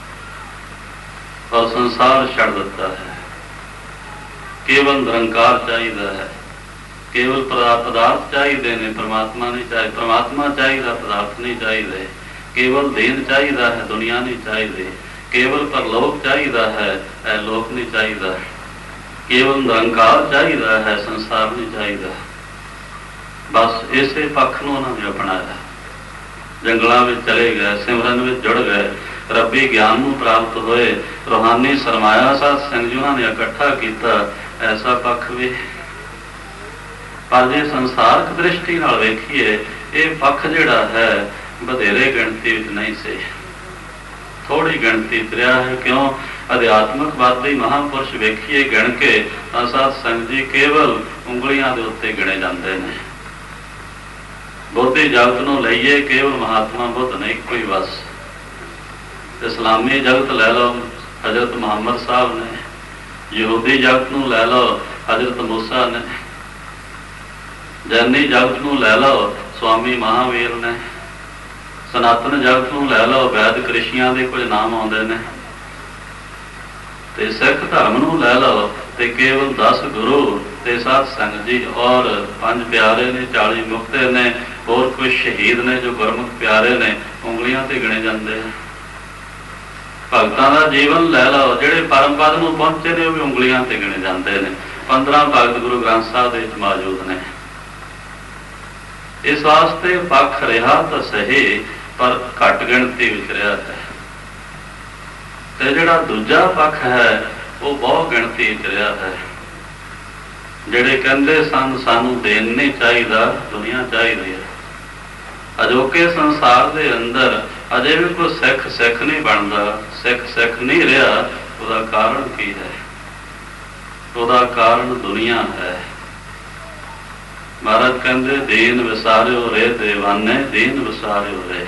ਔਰ ਸੰਸਾਰ ਛੱਡ ਦਿੱਤਾ ਹੈ। ਕੇਵਲ ਨਿਰੰਕਾਰ ਚਾਹੀਦਾ ਹੈ, ਕੇਵਲ ਪਦਾਰਥ ਚਾਹੀਦੇ ਨੇ, ਪਰਮਾਤਮਾ ਨਹੀਂ ਚਾਹੀਦਾ। ਪਰਮਾਤਮਾ ਚਾਹੀਦਾ, ਪਦਾਰਥ ਨਹੀਂ ਚਾਹੀਦੇ। ਕੇਵਲ ਦੇਨ ਚਾਹੀਦਾ ਹੈ, ਦੁਨੀਆ ਨਹੀਂ ਚਾਹੀਦੀ। ਕੇਵਲ ਪਰਲੋਕ ਚਾਹੀਦਾ ਹੈ, ਇਹ ਲੋਕ ਨਹੀਂ ਚਾਹੀਦਾ। ਕੇਵਲ ਨਿਰੰਕਾਰ ਚਾਹੀਦਾ ਹੈ, ਸੰਸਾਰ ਨਹੀਂ ਚਾਹੀਦਾ। ਬਸ ਇਸੇ ਪੱਖ ਨੂੰ ਉਹਨਾਂ ਨੇ ਅਪਣਾਇਆ। ਜੰਗਲਾਂ ਵਿੱਚ ਚਲੇ ਗਏ, ਸਿਮਰਨ ਵਿੱਚ ਜੁੜ ਗਏ, ਰੱਬੀ ਗਿਆਨ ਨੂੰ ਪ੍ਰਾਪਤ ਹੋਏ, ਰੂਹਾਨੀ ਸਰਮਾਇਆ ਸਤਿਸੰਗ ਜੀ ਉਹਨਾਂ ਨੇ ਇਕੱਠਾ ਕੀਤਾ। ਐਸਾ ਪੱਖ ਵੀ, ਪਰ ਜੇ ਸੰਸਾਰਕ ਦ੍ਰਿਸ਼ਟੀ ਨਾਲ ਵੇਖੀਏ, ਇਹ ਪੱਖ ਜਿਹੜਾ ਹੈ ਵਧੇਰੇ ਗਿਣਤੀ ਵਿੱਚ ਨਹੀਂ ਸੀ, ਥੋੜ੍ਹੀ ਗਿਣਤੀ ਚ ਰਿਹਾ ਹੈ। ਕਿਉਂ? ਅਧਿਆਤਮਿਕਵਾਦੀ ਮਹਾਂਪੁਰਸ਼ ਵੇਖੀਏ ਗਿਣ ਕੇ ਤਾਂ ਸਤਿਸੰਗ ਜੀ ਕੇਵਲ ਉਂਗਲੀਆਂ ਦੇ ਉੱਤੇ ਗਿਣੇ ਜਾਂਦੇ ਨੇ। ਬੌਧੀ ਜਗਤ ਨੂੰ ਲਈਏ, ਕੇਵਲ ਮਹਾਤਮਾ ਬੁੱਧ ਨੇ ਇੱਕੋ ਹੀ ਬਸ। ਇਸਲਾਮੀ ਜਗਤ ਲੈ ਲਓ, ਹਜ਼ਰਤ ਮੁਹੰਮਦ ਸਾਹਿਬ ਨੇ। ਯਹੂਦੀ ਜਗਤ ਨੂੰ ਲੈ ਲਓ, ਹਜ਼ਰਤ ਮੂਸਾ ਨੇ। ਜੈਨੀ ਜਗਤ ਨੂੰ ਲੈ ਲਓ, ਸਵਾਮੀ ਮਹਾਵੀਰ ਨੇ। ਸਨਾਤਨ ਜਗਤ ਨੂੰ ਲੈ ਲਓ, ਵੈਦਿਕ ਰਿਸ਼ੀਆਂ ਦੇ ਕੁਝ ਨਾਮ ਆਉਂਦੇ ਨੇ। ਤੇ ਸਿੱਖ ਧਰਮ ਨੂੰ ਲੈ ਲਓ ਤੇ ਕੇਵਲ 10 ਗੁਰੂ ਤੇ ਸਤਿਸੰਗ ਜੀ ਔਰ 5 ਪਿਆਰੇ ਨੇ, 40 ਮੁਕਤੇ ਨੇ, ਹੋਰ ਕੁਝ ਸ਼ਹੀਦ ਨੇ ਜੋ ਗੁਰਮੁਖ ਪਿਆਰੇ ਨੇ, ਉਂਗਲੀਆਂ ਤੇ ਗਿਣੇ ਜਾਂਦੇ ਆ। ਭਗਤਾਂ ਦਾ ਜੀਵਨ ਲੈ ਲਓ, ਜਿਹੜੇ ਪਰਮ ਪਦ ਨੂੰ ਪਹੁੰਚੇ ਨੇ, ਉਹ ਵੀ ਉਂਗਲੀਆਂ ਤੇ ਗਿਣੇ ਜਾਂਦੇ ਨੇ। 15 ਭਗਤ ਗੁਰੂ ਗ੍ਰੰਥ ਸਾਹਿਬ ਦੇ ਵਿੱਚ ਮੌਜੂਦ ਨੇ। ਇਸ ਵਾਸਤੇ ਪੱਖ ਰਿਹਾ ਤਾਂ ਸਹੀ, ਪਰ ਘੱਟ ਗਿਣਤੀ ਵਿੱਚ ਰਿਹਾ ਹੈ। ਤੇ ਜਿਹੜਾ ਦੂਜਾ ਪੱਖ ਹੈ ਉਹ ਬਹੁਤ ਗਿਣਤੀ ਵਿੱਚ ਰਿਹਾ ਹੈ। ਜਿਹੜੇ ਕਹਿੰਦੇ ਸਨ ਸਾਨੂੰ ਦੇਣ ਨਹੀਂ ਚਾਹੀਦਾ, ਦੁਨੀਆ ਚਾਹੀਦੀ ਹੈ। ਅਜੋਕੇ ਸੰਸਾਰ ਦੇ ਅੰਦਰ ਅਜੇ ਵੀ ਕੋਈ ਸਿੱਖ ਨਹੀਂ ਬਣਦਾ, ਸਿੱਖ ਨਹੀਂ ਰਿਹਾ। ਉਹਦਾ ਕਾਰਨ ਕੀ ਹੈ? ਉਹਦਾ ਕਾਰਨ ਦੁਨੀਆ ਹੈ। ਮਹਾਰਾਜ ਕਹਿੰਦੇ ਦੀਨ ਵਿਸਾਰਿਓ ਰੇ ਦੇਵਾਨੇ, ਦੀਨ ਵਿਸਾਰਿਓ ਰੇ।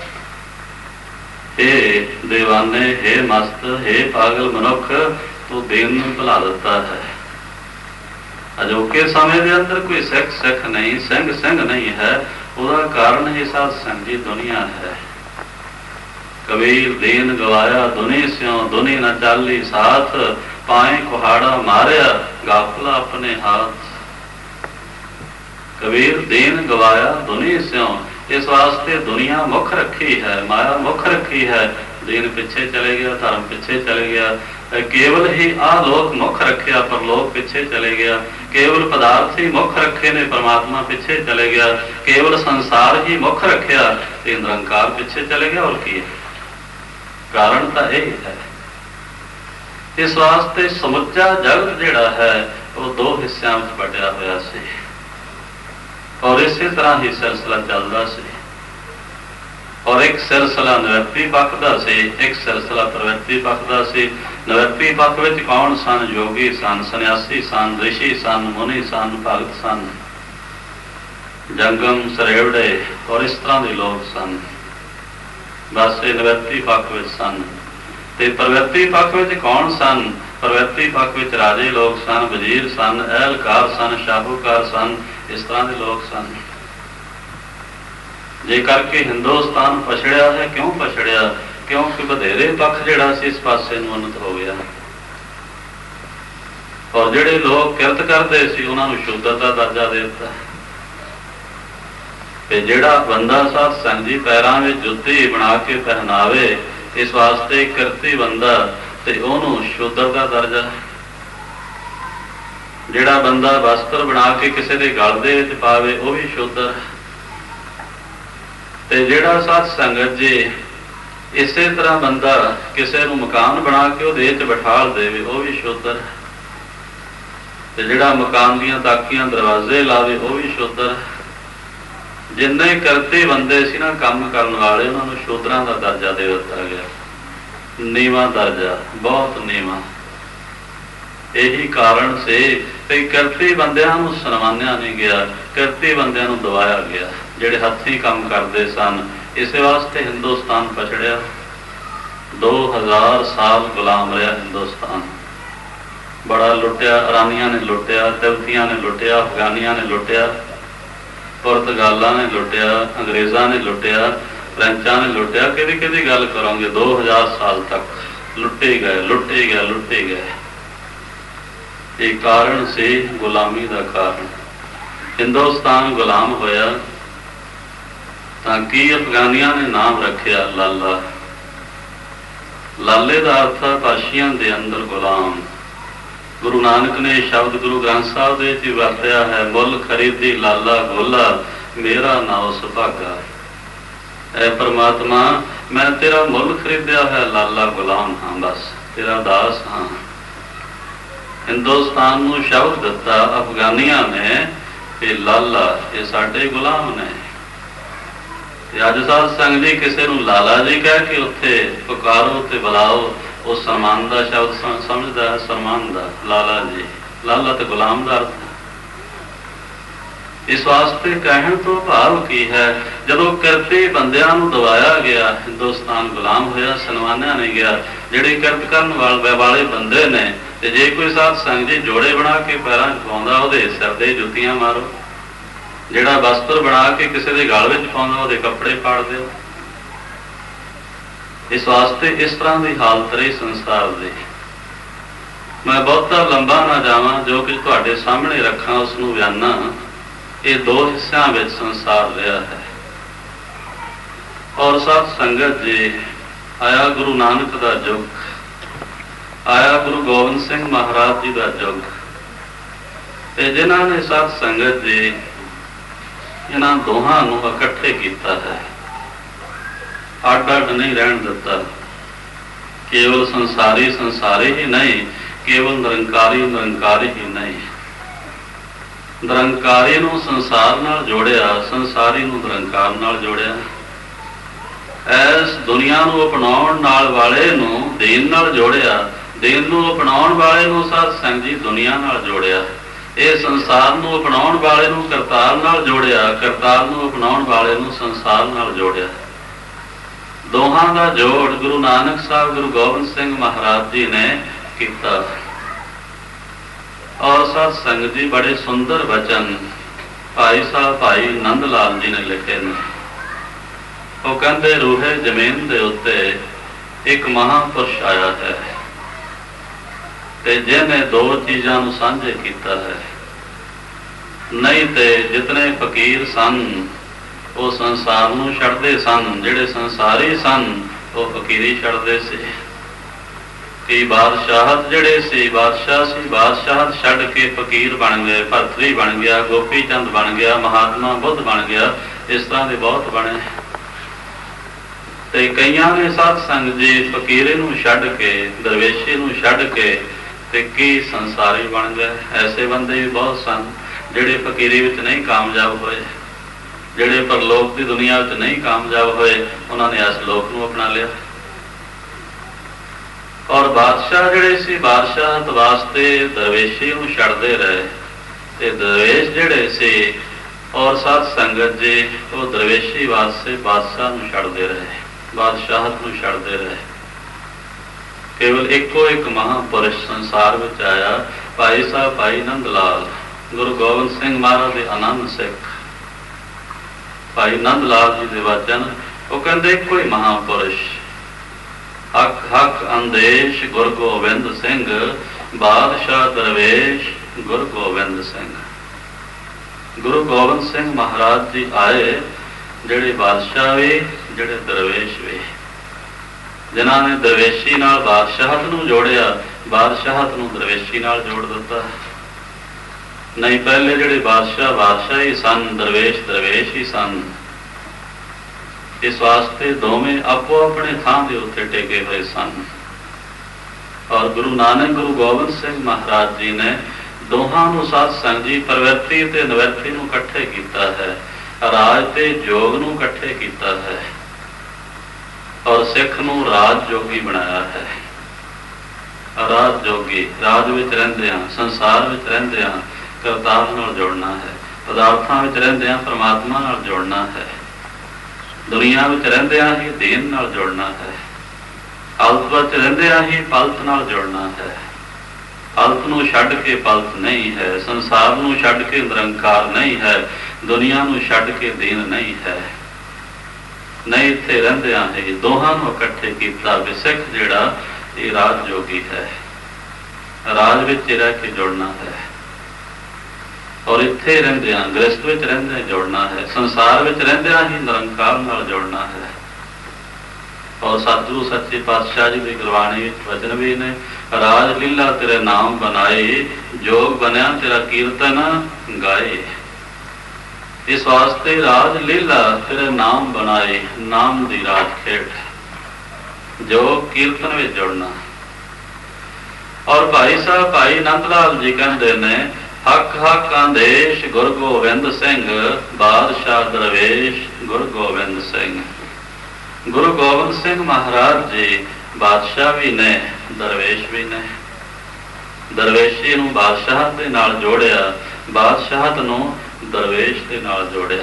ਹੇ ਦੇਵਾਨੇ, ਹੇ ਮਸਤ, ਹੇ ਪਾਗਲ ਮਨੁੱਖ, ਤੂੰ ਦੀਨ ਨੂੰ ਭੁਲਾ ਦਿੱਤਾ ਹੈ। ਅਜੋਕੇ ਸਮੇਂ ਦੇ ਅੰਦਰ ਕੋਈ ਸਿੱਖ ਨਹੀਂ, ਸਿੰਘ ਨਹੀਂ ਹੈ। ਉਹਦਾ ਕਾਰਨ ਹੀ ਸਤਿਸੰਗ ਜੀ ਦੁਨੀਆ ਹੈ। ਕਬੀਰ ਦੀਨ ਗਵਾਇਆ ਦੁਨੀ ਸਿਉ, ਦੁਨੀ ਨਾ ਚਾਲੀ ਸਾਥ, ਪਾਏ ਕੁਹਾੜਾ ਮਾਰਿਆ ਗਾਫਲਾ ਆਪਣੇ ਹਾਥ। ਕਬੀਰ ਦੀਨ ਗਵਾਇਆ ਦੁਨੀ ਸਿਉ, ਇਸ ਵਾਸਤੇ ਦੁਨੀਆ ਮੁੱਖ ਰੱਖੀ ਹੈ, ਮਾਇਆ ਮੁੱਖ ਰੱਖੀ ਹੈ। ਦੀਨ ਪਿੱਛੇ ਚਲੇ ਗਿਆ, ਧਰਮ ਪਿੱਛੇ ਚਲੇ ਗਿਆ। ਕੇਵਲ ਹੀ ਆਹ ਲੋਕ ਮੁੱਖ ਰੱਖਿਆ, ਪਰ ਲੋਕ ਪਿੱਛੇ ਚਲੇ ਗਿਆ। ਕੇਵਲ ਪਦਾਰਥ ਹੀ ਮੁੱਖ ਰੱਖੇ ਨੇ, ਪਰਮਾਤਮਾ ਪਿੱਛੇ ਚਲੇ ਗਿਆ। ਕੇਵਲ ਸੰਸਾਰ ਹੀ ਮੁੱਖ ਰੱਖਿਆ ਤੇ ਨਿਰੰਕਾਰ ਪਿੱਛੇ ਚਲੇ ਗਿਆ। ਹੋਰ ਕੀ ਹੈ? ਕਾਰਨ ਤਾਂ ਇਹ ਹੈ। ਇਸ ਵਾਸਤੇ ਸਮੁੱਚਾ ਜਗਤ ਜਿਹੜਾ ਹੈ ਉਹ 2 ਹਿੱਸਿਆਂ ਵਿੱਚ ਵੰਡਿਆ ਹੋਇਆ ਸੀ, ਔਰ ਇਸੇ ਤਰ੍ਹਾਂ ਹੀ ਸਿਲਸਿਲਾ ਚੱਲਦਾ ਸੀ। ਔਰ ਇੱਕ ਸਿਲਸਿਲਾ ਨਿਵਰਤੀ ਪੱਖ ਦਾ ਸੀ, ਇੱਕ ਸਿਲਸਿਲਾ ਪ੍ਰਵਿਰਤੀ ਪੱਖ ਦਾ ਸੀ। ਨਿਵਰਤੀ ਪੱਖ ਵਿੱਚ ਕੌਣ ਸਨ? ਯੋਗੀ ਸਨ, ਸੰਨਿਆਸੀ ਸਨ, ਰਿਸ਼ੀ ਸਨ, ਮੁਨੀ ਸਨ, ਭਗਤ ਸਨ, ਜੰਗਮ ਸਰੇਵੜੇ ਔਰ ਇਸ ਤਰ੍ਹਾਂ ਦੇ ਲੋਕ ਸਨ। ਬਸ ਇਹ ਨਿਵਰਤੀ ਪੱਖ ਵਿੱਚ ਸਨ। ਤੇ ਪ੍ਰਵਿਰਤੀ ਪੱਖ ਵਿੱਚ ਕੌਣ ਸਨ? ਪ੍ਰਵਿਰਤੀ ਪੱਖ ਵਿੱਚ ਰਾਜੇ ਲੋਕ ਸਨ, ਵਜ਼ੀਰ ਸਨ, ਅਹਿਲਕਾਰ ਸਨ, ਸ਼ਾਹੂਕਾਰ ਸਨ, ਇਸ ਤਰ੍ਹਾਂ ਦੇ ਲੋਕ ਸਨ। ਜੇ ਕਰਕੇ ਹਿੰਦੁਸਤਾਨ ਪਛੜਿਆ ਹੈ। ਕਿਉਂ ਪਛੜਿਆ? ਕਿਉਂਕਿ ਵਧੇਰੇ ਪੱਖ ਜਿਹੜਾ ਸੀ ਇਸ ਪਾਸੇ ਨੂੰ ਉન્નਤ ਹੋ ਗਿਆ। ਔਰ ਜਿਹੜੇ ਲੋਕ ਕਿਰਤ ਕਰਦੇ ਸੀ ਉਹਨਾਂ ਨੂੰ ਸ਼ੂਦਰ ਦਾ ਦਰਜਾ ਦੇ ਦਿੱਤਾ। ਤੇ ਜਿਹੜਾ ਬੰਦਾ ਸਤਿਸੰਗ ਜੀ ਪੈਰਾਂ ਵਿੱਚ ਜੁੱਤੀ ਬਣਾ ਕੇ ਪਹਿਨਾਵੇ, ਇਸ ਵਾਸਤੇ ਕਿਰਤੀ ਬੰਦਾ, ਤੇ ਉਹਨੂੰ ਸ਼ੂਦਰ ਦਾ ਦਰਜਾ। ਜਿਹੜਾ ਬੰਦਾ ਵਸਤਰ ਬਣਾ ਕੇ ਕਿਸੇ ਦੇ ਗਲ ਦੇ ਵਿੱਚ ਪਾਵੇ ਉਹ ਵੀ ਸ਼ੂਦਰ। ਤੇ ਜਿਹੜਾ ਸਾਧ ਸੰਗਤ ਜੀ ਇਸੇ ਤਰ੍ਹਾਂ ਬੰਦਾ ਕਿਸੇ ਨੂੰ ਮਕਾਨ ਬਣਾ ਕੇ ਉਹਦੇ ਵਿੱਚ ਬਿਠਾਲ ਦੇਵੇ ਉਹ ਵੀ ਸ਼ੂਦਰ। ਤੇ ਜਿਹੜਾ ਮਕਾਨ ਦੀਆਂ ਤਾਕੀਆਂ ਦਰਵਾਜ਼ੇ ਲਾਵੇ ਉਹ ਵੀ ਸ਼ੂਦਰ। ਜਿੰਨੇ ਕਰਤੇ ਬੰਦੇ ਸੀ ਨਾ ਕੰਮ ਕਰਨ ਵਾਲੇ, ਉਹਨਾਂ ਨੂੰ ਸ਼ੂਦਰਾਂ ਦਾ ਦਰਜਾ ਦੇ ਦਿੱਤਾ ਗਿਆ, ਨੀਵਾਂ ਦਰਜਾ, ਬਹੁਤ ਨੀਵਾਂ। ਇਹੀ ਕਾਰਨ ਸੀ ਕਿ ਕਰਤੇ ਬੰਦਿਆਂ ਨੂੰ ਸਨਮਾਨਿਆ ਨਹੀਂ ਗਿਆ, ਕਰਤੇ ਬੰਦਿਆਂ ਨੂੰ ਦਬਾਇਆ ਗਿਆ, ਜਿਹੜੇ ਹੱਥੀਂ ਕੰਮ ਕਰਦੇ ਸਨ। ਇਸੇ ਵਾਸਤੇ ਹਿੰਦੁਸਤਾਨ ਪਛੜਿਆ। 2000 ਸਾਲ ਗੁਲਾਮ ਰਿਹਾ ਹਿੰਦੁਸਤਾਨ। ਬੜਾ ਲੁੱਟਿਆ, ਇਰਾਨੀਆਂ ਨੇ ਲੁੱਟਿਆ, ਤਿੱਬਤੀਆਂ ਨੇ ਲੁੱਟਿਆ, ਅਫਗਾਨੀਆਂ ਨੇ ਲੁੱਟਿਆ, ਪੁਰਤਗਾਲਾਂ ਨੇ ਲੁੱਟਿਆ, ਅੰਗਰੇਜ਼ਾਂ ਨੇ ਲੁੱਟਿਆ, ਫਰੈਂਚਾਂ ਨੇ ਲੁੱਟਿਆ। ਕਿਹਦੀ ਗੱਲ ਕਰੋਗੇ? 2000 ਸਾਲ ਤੱਕ ਲੁੱਟੇ ਗਏ, ਲੁੱਟੇ ਗਏ, ਲੁੱਟੇ ਗਏ। ਇਹ ਕਾਰਨ ਸੀ ਗੁਲਾਮੀ ਦਾ ਕਾਰਨ। ਹਿੰਦੁਸਤਾਨ ਗੁਲਾਮ ਹੋਇਆ ਤਾਂ ਕੀ ਅਫਗਾਨੀਆਂ ਨੇ ਨਾਮ ਰੱਖਿਆ ਲਾਲਾ। ਲਾਲੇ ਦਾ ਅਰਥ ਹੈ ਪਾਸ਼ੀਆਂ ਦੇ ਅੰਦਰ ਗੁਲਾਮ। ਗੁਰੂ ਨਾਨਕ ਨੇ ਸ਼ਬਦ ਗੁਰੂ ਗ੍ਰੰਥ ਸਾਹਿਬ ਦੇ ਵਿੱਚ ਵਰਤਿਆ ਹੈ, ਮੁੱਲ ਖਰੀਦੀ ਲਾਲਾ ਗੋਲਾ, ਮੇਰਾ ਨਾਉ ਸੁਭਾਗਾ। ਐ ਪਰਮਾਤਮਾ, ਮੈਂ ਤੇਰਾ ਮੁੱਲ ਖਰੀਦਿਆ ਹੈ, ਲਾਲਾ ਗੁਲਾਮ ਹਾਂ, ਬਸ ਤੇਰਾ ਦਾਸ ਹਾਂ। ਹਿੰਦੁਸਤਾਨ ਨੂੰ ਸ਼ਬਦ ਦਿੱਤਾ ਅਫਗਾਨੀਆਂ ਨੇ ਕਿ ਲਾਲਾ, ਇਹ ਸਾਡੇ ਗੁਲਾਮ ਨੇ। ਤੇ ਅੱਜ ਸਾਧ ਸੰਗਤ ਜੀ ਕਿਸੇ ਨੂੰ ਲਾਲਾ ਜੀ ਕਹਿ ਕੇ ਉੱਥੇ ਪੁਕਾਰੋ ਤੇ ਬੁਲਾਓ, ਉਹ ਸਨਮਾਨ ਦਾ ਸ਼ਬਦ ਸਮਝਦਾ ਹੈ, ਸਨਮਾਨ ਦਾ। ਲਾਲਾ ਜੀ, ਲਾਲਾ ਤੇ ਗੁਲਾਮ ਦਾ ਅਰਥ। ਇਸ ਵਾਸਤੇ ਕਹਿਣ ਤੋਂ ਭਾਵ ਕੀ ਹੈ? ਜਦੋਂ ਕਿਰਤੀ ਬੰਦਿਆਂ ਨੂੰ ਦਬਾਇਆ ਗਿਆ, ਹਿੰਦੁਸਤਾਨ ਗੁਲਾਮ ਹੋਇਆ, ਸਨਮਾਨਿਆ ਨਹੀਂ ਗਿਆ। ਜਿਹੜੇ ਕਿਰਤ ਕਰਨ ਵਾਲੇ ਬੰਦੇ ਨੇ, ਤੇ ਜੇ ਕੋਈ ਸਾਧ ਸੰਗਤ ਜੀ ਜੋੜੇ ਬਣਾ ਕੇ ਪੈਰਾਂ 'ਚ ਪਾਉਂਦਾ, ਉਹਦੇ ਸਿਰ ਦੇ ਜੁੱਤੀਆਂ ਮਾਰੋ। ਜਿਹੜਾ ਵਸਤਰ ਬਣਾ ਕੇ ਕਿਸੇ ਦੇ ਗਲ ਵਿੱਚ ਪਾਉਂਦਾ, ਉਹਦੇ ਕੱਪੜੇ ਪਾੜ ਦਿਓ। ਇਸ ਵਾਸਤੇ ਇਸ ਤਰ੍ਹਾਂ ਦੀ ਹਾਲਤ ਰਹੀ ਸੰਸਾਰ ਦੀ। ਮੈਂ ਬਹੁਤਾ ਲੰਬਾ ਨਾ ਜਾਵਾਂ, ਜੋ ਕਿ ਤੁਹਾਡੇ ਸਾਹਮਣੇ ਰੱਖਾਂ ਉਸ ਨੂੰ ਬਿਆਨਾ। ਇਹ 2 ਹਿੱਸਿਆਂ ਵਿੱਚ ਸੰਸਾਰ ਰਿਹਾ ਹੈ। ਔਰ ਸਾਧ ਸੰਗਤ ਜੀ, ਆਇਆ ਗੁਰੂ ਨਾਨਕ ਦਾ ਯੁੱਗ, ਆਇਆ ਗੁਰੂ ਗੋਬਿੰਦ ਸਿੰਘ ਮਹਾਰਾਜ ਜੀ ਦਾ ਯੁੱਗ। ਤੇ ਜਿਨ੍ਹਾਂ ਨੇ ਸਾਧ ਸੰਗਤ ਜੀ ਇਹਨਾਂ ਦੋਹਾਂ ਨੂੰ ਇਕੱਠੇ ਕੀਤਾ ਹੈ, ਅੱਡ ਅੱਡ ਨਹੀਂ ਰਹਿਣ ਦਿੱਤਾ। ਕੇਵਲ ਸੰਸਾਰੀ ਸੰਸਾਰੀ ਹੀ ਨਹੀਂ, ਕੇਵਲ ਨਿਰੰਕਾਰੀ ਨਿਰੰਕਾਰੀ ਹੀ ਨਹੀਂ। ਨਿਰੰਕਾਰੀ ਨੂੰ ਸੰਸਾਰ ਨਾਲ ਜੋੜਿਆ, ਸੰਸਾਰੀ ਨੂੰ ਨਿਰੰਕਾਰ ਨਾਲ ਜੋੜਿਆ। ਇਸ ਦੁਨੀਆ ਨੂੰ ਅਪਣਾਉਣ ਨਾਲ ਵਾਲੇ ਨੂੰ ਦੀਨ ਨਾਲ ਜੋੜਿਆ, ਦੀਨ ਨੂੰ ਅਪਣਾਉਣ ਵਾਲੇ ਨੂੰ ਸਾਧ ਸੰਗਤ ਜੀ ਦੁਨੀਆ ਨਾਲ ਜੋੜਿਆ। ਇਹ ਸੰਸਾਰ ਨੂੰ ਅਪਣਾਉਣ ਵਾਲੇ ਨੂੰ ਕਰਤਾਰ ਨਾਲ ਜੋੜਿਆ, ਕਰਤਾਰ ਨੂੰ ਅਪਣਾਉਣ ਵਾਲੇ ਨੂੰ ਸੰਸਾਰ ਨਾਲ ਜੋੜਿਆ। ਦੋਹਾਂ ਦਾ ਜੋੜ ਗੁਰੂ ਨਾਨਕ ਸਾਹਿਬ, ਗੁਰੂ ਗੋਬਿੰਦ ਸਿੰਘ ਮਹਾਰਾਜ ਜੀ ਨੇ ਕੀਤਾ। ਔਰ ਸਾਧ ਸੰਗਤ ਜੀ, ਬੜੇ ਸੁੰਦਰ ਵਚਨ ਭਾਈ ਸਾਹਿਬ ਭਾਈ ਨੰਦ ਲਾਲ ਜੀ ਨੇ ਲਿਖੇ ਨੇ। ਉਹ ਕਹਿੰਦੇ, ਰੂਹੇ ਜ਼ਮੀਨ ਦੇ ਉੱਤੇ ਇੱਕ ਮਹਾਂਪੁਰਸ਼ ਆਇਆ ਹੈ, ਤੇ ਜਿਹਨੇ 2 ਚੀਜ਼ਾਂ ਨੂੰ ਸਾਂਝੇ ਕੀਤਾ ਹੈ। ਨਹੀਂ ਤੇ ਜਿਤਨੇ ਫਕੀਰ ਸਨ ਉਹ ਸੰਸਾਰ ਨੂੰ ਛੱਡਦੇ ਸਨ, ਜਿਹੜੇ ਸੰਸਾਰੀ ਸਨ ਉਹ ਫਕੀਰੀ ਛੱਡਦੇ ਸੀ। ਕਈ ਬਾਦਸ਼ਾਹਤ ਜਿਹੜੇ ਸੀ, ਬਾਦਸ਼ਾਹ ਸੀ, ਬਾਦਸ਼ਾਹਤ ਛੱਡ ਕੇ ਫਕੀਰ ਬਣ ਗਏ, ਭਰਤਰੀ ਬਣ ਗਿਆ, ਗੋਪੀ ਚੰਦ ਬਣ ਗਿਆ, ਮਹਾਤਮਾ ਬੁੱਧ ਬਣ ਗਿਆ। ਇਸ ਤਰ੍ਹਾਂ ਦੇ ਬਹੁਤ ਬਣੇ। ਤੇ ਕਈਆਂ ਨੇ ਸਾਧ ਸੰਗਤ ਜੀ ਫਕੀਰੇ ਨੂੰ ਛੱਡ ਕੇ, ਦਰਵੇਸ਼ੀ ਨੂੰ ਛੱਡ ਕੇ ਤੇ ਕੀ ਸੰਸਾਰੀ ਬਣ ਗਏ। ਐਸੇ ਬੰਦੇ ਵੀ ਬਹੁਤ ਸਨ ਜਿਹੜੇ ਫਕੀਰੀ ਵਿੱਚ ਨਹੀਂ ਕਾਮਯਾਬ ਹੋਏ, ਜਿਹੜੇ ਪਰਲੋਕ ਦੀ ਦੁਨੀਆ ਵਿੱਚ ਨਹੀਂ ਕਾਮਯਾਬ ਹੋਏ, ਉਹਨਾਂ ਨੇ ਇਸ ਲੋਕ ਨੂੰ ਅਪਣਾ ਲਿਆ। ਔਰ ਬਾਦਸ਼ਾਹ ਜਿਹੜੇ ਸੀ, ਬਾਦਸ਼ਾਹਤ ਵਾਸਤੇ ਦਰਵੇਸ਼ੀ ਨੂੰ ਛੱਡਦੇ ਰਹੇ। ਤੇ ਦਰਵੇਸ਼ ਜਿਹੜੇ ਸੀ ਔਰ ਸਾਧ ਸੰਗਤ ਜੀ, ਉਹ ਦਰਵੇਸ਼ੀ ਵਾਸਤੇ ਬਾਦਸ਼ਾਹ ਨੂੰ ਛੱਡਦੇ ਰਹੇ, ਬਾਦਸ਼ਾਹਤ ਨੂੰ ਛੱਡਦੇ ਰਹੇ। ਕੇਵਲ ਇੱਕੋ ਇੱਕ ਮਹਾਂਪੁਰਸ਼ ਸੰਸਾਰ ਵਿੱਚ ਆਇਆ, ਭਾਈ ਸਾਹਿਬ ਭਾਈ ਨੰਦ ਲਾਲ, ਗੁਰੂ ਗੋਬਿੰਦ ਸਿੰਘ ਮਹਾਰਾਜ ਦੇ ਆਨੰਦ ਸਿੱਖ। ਭਾਈ ਨੰਦ ਲਾਲ ਜੀ ਦੇ ਵਚਨ, ਉਹ ਕਹਿੰਦੇ ਇੱਕੋ ਹੀ ਮਹਾਂਪੁਰਸ਼, ਹੱਕ ਹੱਕ ਅੰਦੇਸ਼ ਗੁਰੂ ਗੋਬਿੰਦ ਸਿੰਘ, ਬਾਦਸ਼ਾਹ ਦਰਵੇਸ਼ ਗੁਰੂ ਗੋਬਿੰਦ ਸਿੰਘ। ਗੁਰੂ ਗੋਬਿੰਦ ਸਿੰਘ ਮਹਾਰਾਜ ਜੀ ਆਏ, ਜਿਹੜੇ ਬਾਦਸ਼ਾਹ ਵੀ, ਜਿਹੜੇ ਦਰਵੇਸ਼ ਵੀ, ਜਿਨ੍ਹਾਂ ਨੇ ਦਰਵੇਸ਼ੀ ਨਾਲ ਬਾਦਸ਼ਾਹਤ ਨੂੰ ਜੋੜਿਆ, ਬਾਦਸ਼ਾਹਤ ਨੂੰ ਦਰਵੇਸ਼ੀ ਨਾਲ ਜੋੜ ਦਿੱਤਾ। नहीं पहले जिहड़े बादशाह बादशाह ही सन, दरवेश दरवेश ही सन। इस वास्ते दोवें आपो अपने थां दे उत्ते टेके हुए सन। और गुरु नानक गुरु गोबिंद सिंह महाराज जी ने दोहां नूं साध संग जी प्रवृत्ति ते निवृत्ति नूं इकट्ठे कीता है, राज ते जोग नूं इकट्ठे कीता है और सिख नूं राज जोगी बनाया है। राज जोगी राज विच रहिंदिआं, संसार विच रहिंदिआं करतार नाल जोड़ना है, पदार्थां विच रहिंदिआं परमात्मा नाल जोड़ना है, दुनिया विच रहिंदिआं ही दीन नाल जोड़ना है, हालत विच रहिंदिआं ही पलत नाल जोड़ना है। हालत नूं छड्ड के पलत नहीं है, संसार नूं छड्ड के निरंकार नहीं है, दुनिया नूं छड्ड के दीन नहीं है। नहीं इत्थे रहिंदिआं ही दोहां नूं इकट्ठे कीता कि सिख जिहड़ा ये राज जोगी है, राज विच रह के जुड़ना है और इत्थे रहिंदिआं गृहस्थ विच रहिंदिआं जोड़ना है, संसार विच रहिंदिआं ही निरंकार नाल जोड़ना है। और सतगुरु सच्चे पातशाह जी की गुरबाणी विच वचन भी ने, राज लीला तेरे नाम बनाए, जोग बनया तेरा कीर्तन गाए। इस वास्ते राज लीला तेरे नाम बनाए, नाम दी राज खेड, जोग कीर्तन में जुड़ना। और भाई साहब भाई नंद लाल जी कहते ने, हक हक आदेश गुरु गोबिंद सिंह, बादशाह दरवेश गुरु गोबिंद सिंह। गुरु गोबिंद सिंह महाराज जी बादशाह भी ने, दरवेश भी ने। दरवेशी नूं बादशाह दे नाल जोड़िया, बादशाहत नूं दरवेश दे नाल जोड़िया।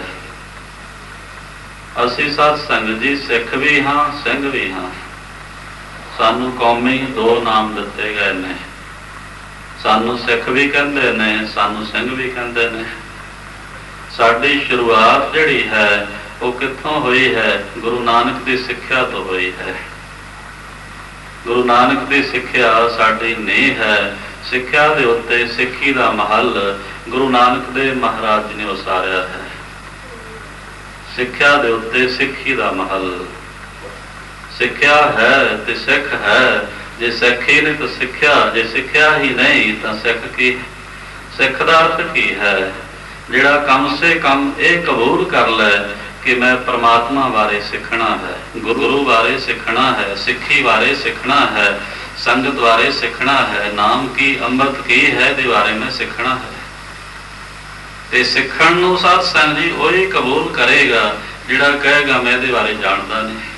असीं साध संगत जी सिख भी हाँ, सिंह भी हाँ। सानू कौमी दो नाम दिते गए ने, सानू सिख भी कहते ने, सानू सिंह भी कहते ने। साडी शुरुआत जिहड़ी है वो कित्थों हुई है? गुरु नानक की सिक्ख्या तो हुई है। गुरु नानक की सिक्ख्या साडी नींह है। सिक्ख्या दे उत्ते सिक्खी दा महल गुरु नानक देव महाराज जी ने उसारिया है। सिक्ख्या दे उत्ते सिक्खी दा महल। सिक्ख्या है ते सिख है, जे सिख ही नहीं तो सिक्ख्या, जे सिक्ख्या ही नहीं तो सिख की। सिख दा अर्थ की है? जिहड़ा कम से कम ये कबूल कर ले कि मैं परमात्मा बारे सीखना है, गुरु बारे सीखना है, सिक्खी बारे सीखना है, संगत बारे सीखना है, नाम की अमृत की है दे बारे में सीखना है। ते सीखण नूं साध संग जी वही कबूल करेगा जिहड़ा कहेगा मैं इहदे बारे जानदा नहीं।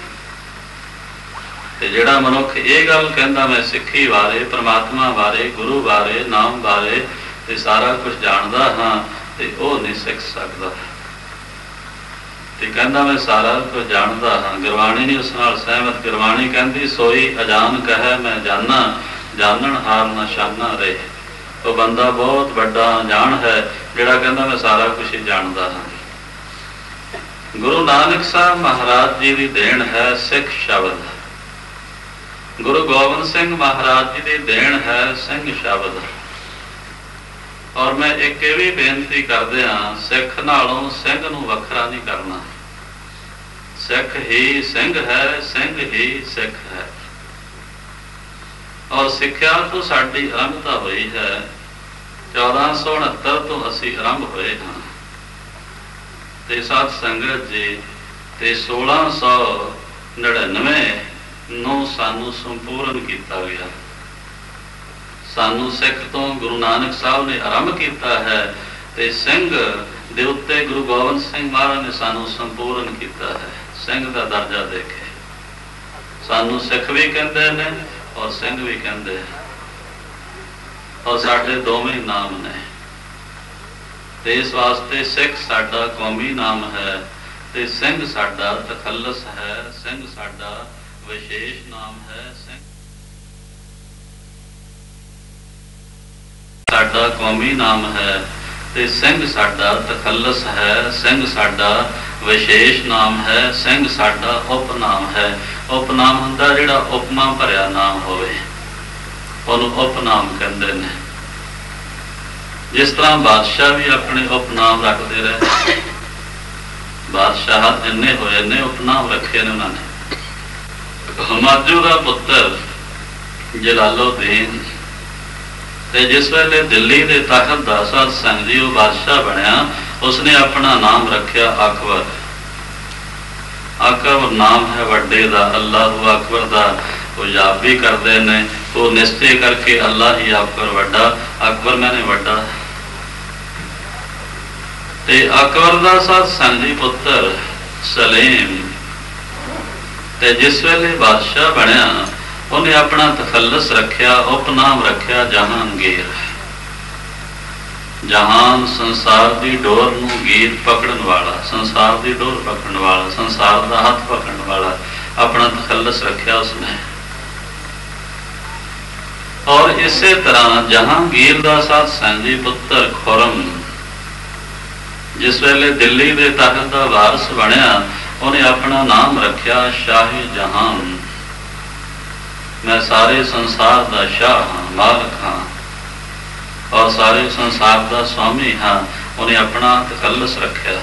ते जिहड़ा मनुख ये गल कहंदा मैं सिक्खी बारे, परमात्मा बारे, गुरु बारे, नाम बारे ते सारा कुछ जानदा हाँ, ते ओह नहीं सीख सकदा। ते कहंदा मैं सारा कुछ जानदा हाँ, गुरबाणी नहीं उस नाल सहमत। गुरबाणी कहंदी सोई अजान कहे मैं जाना, जानन हार ना शाना रहे। तो बंदा बहुत बड़ा अनजान है जिहड़ा कहंदा मैं सारा कुछ ही जानदा हाँ। गुरु नानक साहब महाराज जी की देन है सिख शब्द। गुरु गोबिंद सिंह महाराज जी की देन है सिंह शब्द। और मैं एक भी बेनती करदे हाँ, सिख नालों सिंह नूं वखरा नहीं करना। सिख ही सिंह है, सिंह ही सिख है। और सिक्ख्या तो साडी आरंभता हुई है 1469 तो असी आरंभ होए हाँ। ते साध संगत जी ते 1699 नूं सानू संपूर्ण किया गया। सानू सिख तो गुरु नानक साहब ने आरंभ किया है, ते सिंह दे उत्ते गुरु गोबिंद सिंह महाराज ने सानू संपूर्ण किया है। सिंह का दर्जा देके सानू सिख भी कहते हैं और सिंह भी कहते हैं। और साडे दोवें नाम ने। ते इस वास्ते सिख साडा कौमी नाम है, ते सिंह साडा तखल्लस है, सिंह साडा विशेष नाम है। सिंह साडा कौमी नाम है, ते सिंह साडा तखल्लस है, सिंह साडा विशेष नाम है, सिंह साडा उपनाम है। उपनाम हुंदा जिहड़ा उपमा भरिया नाम होवे, उहनूं उपनाम कहंदे ने। जिस तरह बादशाह भी अपने उपनाम रखते रहे, बादशाह जिन्ने होए ने उपनाम रखे ने उन्होंने। हुमायूं दा पुत्र जलालुद्दीन ਤੇ ਜਿਸ ਵੇਲੇ ਦਿੱਲੀ ਦੇ ਤਖਤ ਦਾ ਸਤ ਸੰਗ ਜੀ ਉਹ ਬਾਦਸ਼ਾਹ ਬਣਿਆ, ਉਸਨੇ ਆਪਣਾ ਨਾਮ ਰੱਖਿਆ ਅਕਬਰ। ਅਕਬਰ ਨਾਮ ਹੈ ਵੱਡੇ ਦਾ, ਅੱਲਾਹੁ ਅਕਬਰ ਦਾ ਉਹ ਯਾਦ ਵੀ ਕਰਦੇ ਨੇ। ਉਹ ਨਿਸ਼ਚੇ ਕਰਕੇ ਅੱਲਾ ਹੀ ਅਕਬਰ ਵੱਡਾ, ਅਕਬਰ ਮੈਨੇ ਵੱਡਾ। ਤੇ ਅਕਬਰ ਦਾ ਸਤ ਸੰਗ ਜੀ ਪੁੱਤਰ ਸਲੀਮ ਤੇ ਜਿਸ ਵੇਲੇ ਬਾਦਸ਼ਾਹ ਬਣਿਆ, ਉਹਨੇ ਆਪਣਾ ਤਖੱਲਸ ਰੱਖਿਆ, ਉਪਨਾਮ ਰੱਖਿਆ ਜਹਾਂਗੀਰ। ਜਹਾਨ ਸੰਸਾਰ ਦੀ ਡੋਰ ਨੂੰ ਗੀਤ ਪਕੜਨ ਵਾਲਾ, ਸੰਸਾਰ ਦੀ ਡੋਰ ਪਕੜਨ ਵਾਲਾ, ਸੰਸਾਰ ਦਾ ਹੱਥ ਪਕੜਨ ਵਾਲਾ, ਆਪਣਾ ਤਖੱਲਸ ਰੱਖਿਆ ਉਸਨੇ। ਔਰ ਇਸੇ ਤਰ੍ਹਾਂ ਜਹਾਂਗੀਰ ਦਾ ਸਤ ਸੰਗ ਜੀ ਪੁੱਤਰ ਖੁਰਮ ਜਿਸ ਵੇਲੇ ਦਿੱਲੀ ਦੇ ਤਖਤ ਦਾ ਵਾਰਸ ਬਣਿਆ, ਉਹਨੇ ਆਪਣਾ ਨਾਮ ਰੱਖਿਆ ਸ਼ਾਹੀ ਜਹਾਨ। ਮੈਂ ਸਾਰੇ ਸੰਸਾਰ ਦਾ ਸ਼ਾਹ ਹਾਂ, ਮਾਲਕ ਹਾਂ ਔਰ ਸਾਰੇ ਸੰਸਾਰ ਦਾ ਸਵਾਮੀ ਹਾਂ। ਉਹਨੇ ਆਪਣਾ ਤਖੱਲਸ ਰੱਖਿਆ।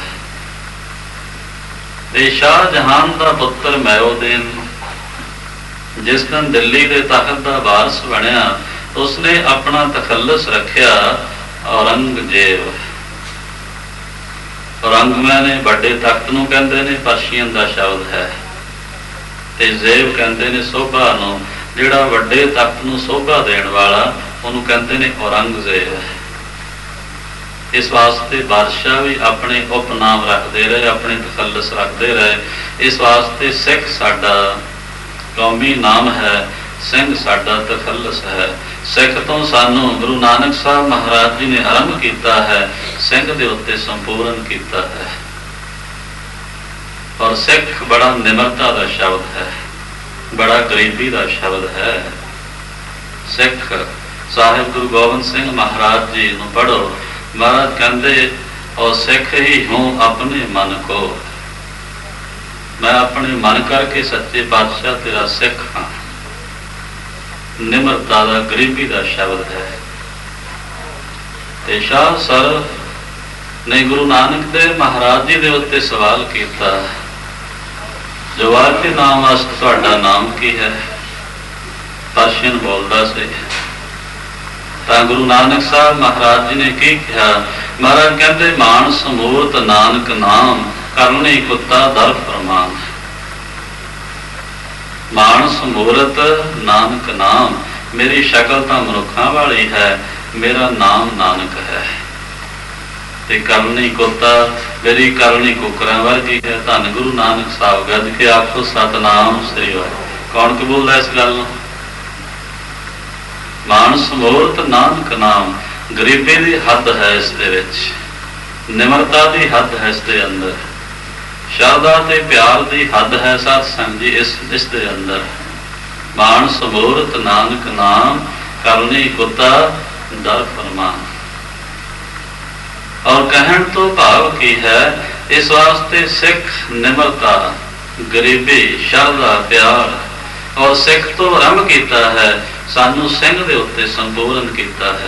ਤੇ ਸ਼ਾਹ ਜਹਾਨ ਦਾ ਪੁੱਤਰ ਮੈਉਦੀਨ ਜਿਸ ਦਿਨ ਦਿੱਲੀ ਦੇ ਤਖਤ ਦਾ ਵਾਰਸ ਬਣਿਆ, ਉਸਨੇ ਆਪਣਾ ਤਖੱਲਸ ਰੱਖਿਆ ਔਰੰਗਜ਼ੇਬ। ਔਰੰਗਜ਼ੇਬ ਵੱਡੇ ਤਖਤ ਨੂੰ ਕਹਿੰਦੇ ਨੇ, ਪਰਸ਼ੀਅਨ ਦਾ ਸ਼ਬਦ ਹੈ। ਤੇ ਜ਼ੇਬ ਕਹਿੰਦੇ ਨੇ ਸੋਭਾ ਨੂੰ, ਜਿਹੜਾ ਵੱਡੇ ਤਖਤ ਨੂੰ ਸੋਭਾ ਦੇਣ ਵਾਲਾ, ਉਹਨੂੰ ਕਹਿੰਦੇ ਨੇ ਔਰੰਗਜ਼ੇਬ। ਇਸ ਵਾਸਤੇ ਬਾਦਸ਼ਾਹ ਵੀ ਆਪਣੇ ਉਪਨਾਮ ਰੱਖਦੇ ਰਹੇ, ਆਪਣੇ ਤਖੱਲਸ ਰੱਖਦੇ ਰਹੇ। ਇਸ ਵਾਸਤੇ ਸਿੱਖ ਸਾਡਾ ਕੌਮੀ ਨਾਮ ਹੈ, ਸਿੰਘ ਸਾਡਾ ਤਖੱਲਸ ਹੈ। ਸਿੱਖ ਤੋਂ ਸਾਨੂੰ ਗੁਰੂ ਨਾਨਕ ਸਾਹਿਬ ਮਹਾਰਾਜ ਜੀ ਨੇ ਆਰੰਭ ਕੀਤਾ ਹੈ, ਸਿੰਘ ਦੇ ਉੱਤੇ ਸੰਪੂਰਨ ਕੀਤਾ ਹੈ। ਔਰ ਸਿੱਖ ਬੜਾ ਨਿਮਰਤਾ ਦਾ ਸ਼ਬਦ ਹੈ, ਬੜਾ ਗਰੀਬੀ ਦਾ ਸ਼ਬਦ ਹੈ। ਸਿੱਖ ਸਾਹਿਬ ਗੁਰੂ ਗੋਬਿੰਦ ਸਿੰਘ ਮਹਾਰਾਜ ਜੀ ਨੂੰ ਪੜ੍ਹੋ, ਮਹਾਰਾਜ ਕਹਿੰਦੇ ਔਰ ਸਿੱਖ ਹੀ ਹੂੰ ਆਪਣੇ ਮਨ ਕੋ, ਮੈਂ ਆਪਣੇ ਮਨ ਕਰਕੇ ਸੱਚੇ ਪਾਤਸ਼ਾਹ ਤੇਰਾ ਸਿੱਖ ਹਾਂ। ਨਿਮਰਤਾ ਦਾ, ਗਰੀਬੀ ਦਾ ਸ਼ਬਦ ਹੈ। ਤੇ ਸ਼ਾਹ ਸਰ ਨੇ ਗੁਰੂ ਨਾਨਕ ਦੇਵ ਮਹਾਰਾਜ ਜੀ ਦੇ ਉੱਤੇ ਸਵਾਲ ਕੀਤਾ, ਜਵਾਬ ਕੇ ਨਾਮ ਵਾਸਤੇ ਤੁਹਾਡਾ ਨਾਮ ਕੀ ਹੈ? ਪਰਸ਼ੀਅਨ ਬੋਲਦਾ ਸੀ। ਤਾਂ ਗੁਰੂ ਨਾਨਕ ਸਾਹਿਬ ਮਹਾਰਾਜ ਜੀ ਨੇ ਕੀ ਕਿਹਾ? ਮਹਾਰਾਜ ਕਹਿੰਦੇ ਮਾਨਸ ਮੂਰਤ ਨਾਨਕ ਨਾਮ, ਕਰਨੀ ਕੁੱਤਾ ਦਰ ਫਰਮਾਨ। ਮਾਨਸ ਮੂਰਤ ਨਾਨਕ ਨਾਮ, ਮੇਰੀ ਸ਼ਕਲ ਤਾਂ ਮਨੁੱਖਾਂ ਵਾਲੀ ਹੈ, ਮੇਰਾ ਨਾਮ ਨਾਨਕ ਹੈ। ਤੇ ਕਰਨੀ ਕੁੱਤਾ, ਮੇਰੀ ਕਰਨੀ ਕੁੱਕਰਾਂ ਵਰਗੀ ਹੈ। ਧੰਨ ਗੁਰੂ ਨਾਨਕ ਸਾਹਿਬ ਗੱਜ ਕੇ ਆਖੋ ਸਤਨਾਮ ਸ੍ਰੀ ਵਾਹਿਗੁਰੂ। ਕੌਣ ਕਬੂਲਦਾ ਇਸ ਗੱਲ ਨੂੰ? ਮਾਨਸ ਮੂਰਤ ਨਾਨਕ ਨਾਮ, ਗਰੀਬੀ ਦੀ ਹੱਦ ਹੈ ਇਸ ਦੇ ਵਿੱਚ, ਨਿਮਰਤਾ ਦੀ ਹੱਦ ਹੈ ਇਸ ਦੇ ਅੰਦਰ, ਸ਼ਰਧਾ ਤੇ ਪਿਆਰ ਦੀ ਹੱਦ ਹੈ ਸਤ ਸੰਗ ਜੀ ਇਸ ਦੇ ਅੰਦਰ। ਮਾਨਸ ਮੂਰਤ ਨਾਨਕ ਨਾਮ, ਕਰਨੀ ਕੁੱਤਾ ਦਰ ਫਰਮਾਨ। ਔਰ ਕਹਿਣ ਤੋਂ ਭਾਵ ਕੀ ਹੈ? ਇਸ ਵਾਸਤੇ ਸਿੱਖ ਨਿਮਰਤਾ, ਗਰੀਬੀ, ਸ਼ਰਧਾ, ਪਿਆਰ ਔਰ ਸਿੱਖ ਤੋਂ ਆਰੰਭ ਕੀਤਾ ਹੈ, ਸਾਨੂੰ ਸਿੰਘ ਦੇ ਉੱਤੇ ਸੰਪੂਰਨ ਕੀਤਾ ਹੈ।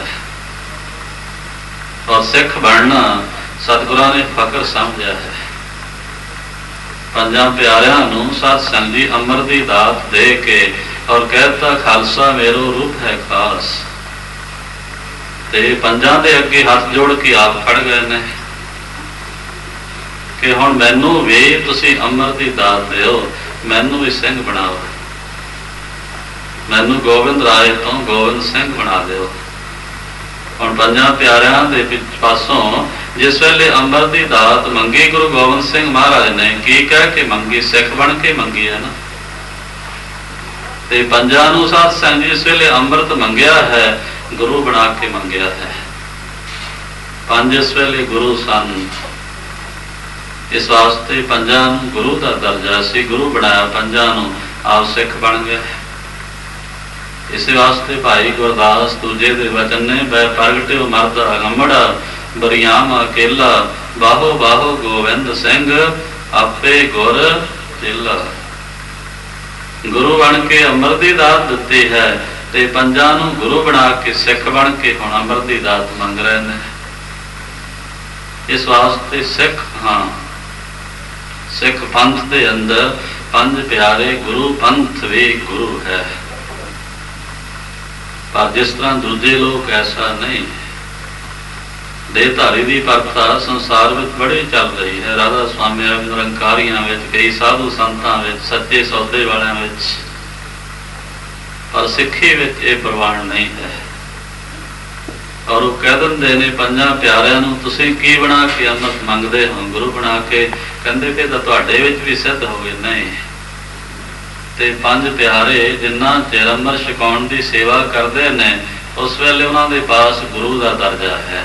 ਔਰ ਸਿੱਖ ਬਣਨਾ ਸਤਿਗੁਰਾਂ ਨੇ ਫਕਰ ਸਮਝਿਆ ਹੈ। ਪੰਜਾਂ ਪਿਆਰਿਆਂ ਨੂੰ ਸਤ ਸੰਗ ਜੀ ਅੰਮ੍ਰਿਤ ਦੀ ਦਾਤ ਦੇ ਕੇ ਔਰ ਕਹਿਤਾ ਖਾਲਸਾ ਮੇਰੋ ਰੂਪ ਹੈ ਖਾਸ। ਤੇ ਪੰਜਾਂ ਦੇ ਅੱਗੇ ਹੱਥ ਜੋੜ ਕੇ ਆਪ ਖੜ ਗਏ ਨੇ ਕਿ ਹੁਣ ਮੈਨੂੰ ਵੀ ਤੁਸੀਂ ਅੰਮ੍ਰਿਤ ਦੀ ਦਾਤ ਦਿਓ, ਮੈਨੂੰ ਵੀ ਸਿੰਘ ਬਣਾਓ, ਮੈਨੂੰ ਗੋਬਿੰਦ ਰਾਏ ਤੋਂ ਗੋਬਿੰਦ ਸਿੰਘ ਬਣਾ ਦਿਓ। ਹੁਣ ਪੰਜਾਂ ਪਿਆਰਿਆਂ ਦੇ ਪਾਸੋਂ ਜਿਸ ਵੇਲੇ ਅੰਮ੍ਰਿਤ ਦੀ ਦਾਤ ਮੰਗੀ ਗੁਰੂ ਗੋਬਿੰਦ ਸਿੰਘ ਮਹਾਰਾਜ ਨੇ, ਕੀ ਕਹਿ ਕੇ ਮੰਗੀ? ਸਿੱਖ ਬਣ ਕੇ ਮੰਗੀ ਹੈ ਨਾ। ਤੇ ਪੰਜਾਂ ਨੂੰ ਸਾਧ ਸੰਗਤ ਜੀ ਇਸ ਵੇਲੇ ਅੰਮ੍ਰਿਤ ਮੰਗਿਆ ਹੈ, ਗੁਰੂ ਬਣਾ ਕੇ ਮੰਗਿਆ ਹੈ। ਪੰਜ ਇਸ ਵੇਲੇ ਗੁਰੂ ਸਨ, ਇਸ ਵਾਸਤੇ ਪੰਜਾਂ ਨੂੰ ਗੁਰੂ ਦਾ ਦਰਜਾ ਸੀ, ਗੁਰੂ ਬਣਾਇਆ ਪੰਜਾਂ ਨੂੰ, ਆਪ ਸਿੱਖ ਬਣ ਗਏ। ਇਸੇ ਵਾਸਤੇ ਭਾਈ ਗੁਰਦਾਸ ਦੂਜੇ ਦੇ ਵਚਨ ਨੇ, ਬੈ ਪ੍ਰਗਟਿਓ ਮਰਦ ਅਗੰਮੜਾ, ਬਰਿਆਮ ਅਕੇਲਾ, ਬਾਹੋ ਬਾਹੋ ਗੋਬਿੰਦ ਸਿੰਘ, ਆਪੇ ਗੁਰ ਚੇਲਾ। ਗੁਰੂ ਬਣ ਕੇ ਅੰਮ੍ਰਿਤ ਦੀ ਦਾਤ ਦਿੱਤੀ ਹੈ ਤੇ ਪੰਜਾਂ ਨੂੰ ਗੁਰੂ ਬਣਾ ਕੇ ਸਿੱਖ ਬਣ ਕੇ ਹੁਣ ਅੰਮ੍ਰਿਤ ਦੀ ਦਾਤ ਮੰਗ ਰਹੇ ਨੇ। ਇਸ ਵਾਸਤੇ ਸਿੱਖ ਹਾਂ, ਸਿੱਖ ਪੰਥ ਦੇ ਅੰਦਰ ਪੰਜ ਪਿਆਰੇ ਗੁਰੂ, ਪੰਥ ਵੀ ਗੁਰੂ ਹੈ। पर जिस तरह दूजे लोग ऐसा नहीं। देहधारी की प्रथा संसार में बड़ी चल रही है। राधा स्वामी निरंकारियों में, कई साधु संतां में, सच्चे सौदे वालों में, पर सिੱਖੀ ਵਿੱਚ ਇਹ ਪ੍ਰਵਾਨ नहीं है। और वो कह देंगे ने ਪੰਜਾਂ ਪਿਆਰਿਆਂ ਨੂੰ ਤੁਸੀਂ ਕੀ ਬਣਾ ਕੇ ਅੰਮ੍ਰਿਤ ਮੰਗਦੇ ਹੋ? ਗੁਰੂ ਬਣਾ ਕੇ। ਕਹਿੰਦੇ ਕਿ ਤਾਂ ਤੁਹਾਡੇ ਵਿੱਚ ਵੀ ਸਿੱਧ ਹੋਵੇ ਨਹੀਂ। ਤੇ ਪੰਜ ਪਿਆਰੇ ਜਿੰਨਾ ਚਿਰ ਅੰਮ੍ਰਿਤ ਛਕਾਉਣ ਦੀ ਸੇਵਾ ਕਰਦੇ ਨੇ ਉਸ ਵੇਲੇ ਉਹਨਾਂ ਦੇ ਪਾਸ ਗੁਰੂ ਦਾ ਦਰਜਾ ਹੈ।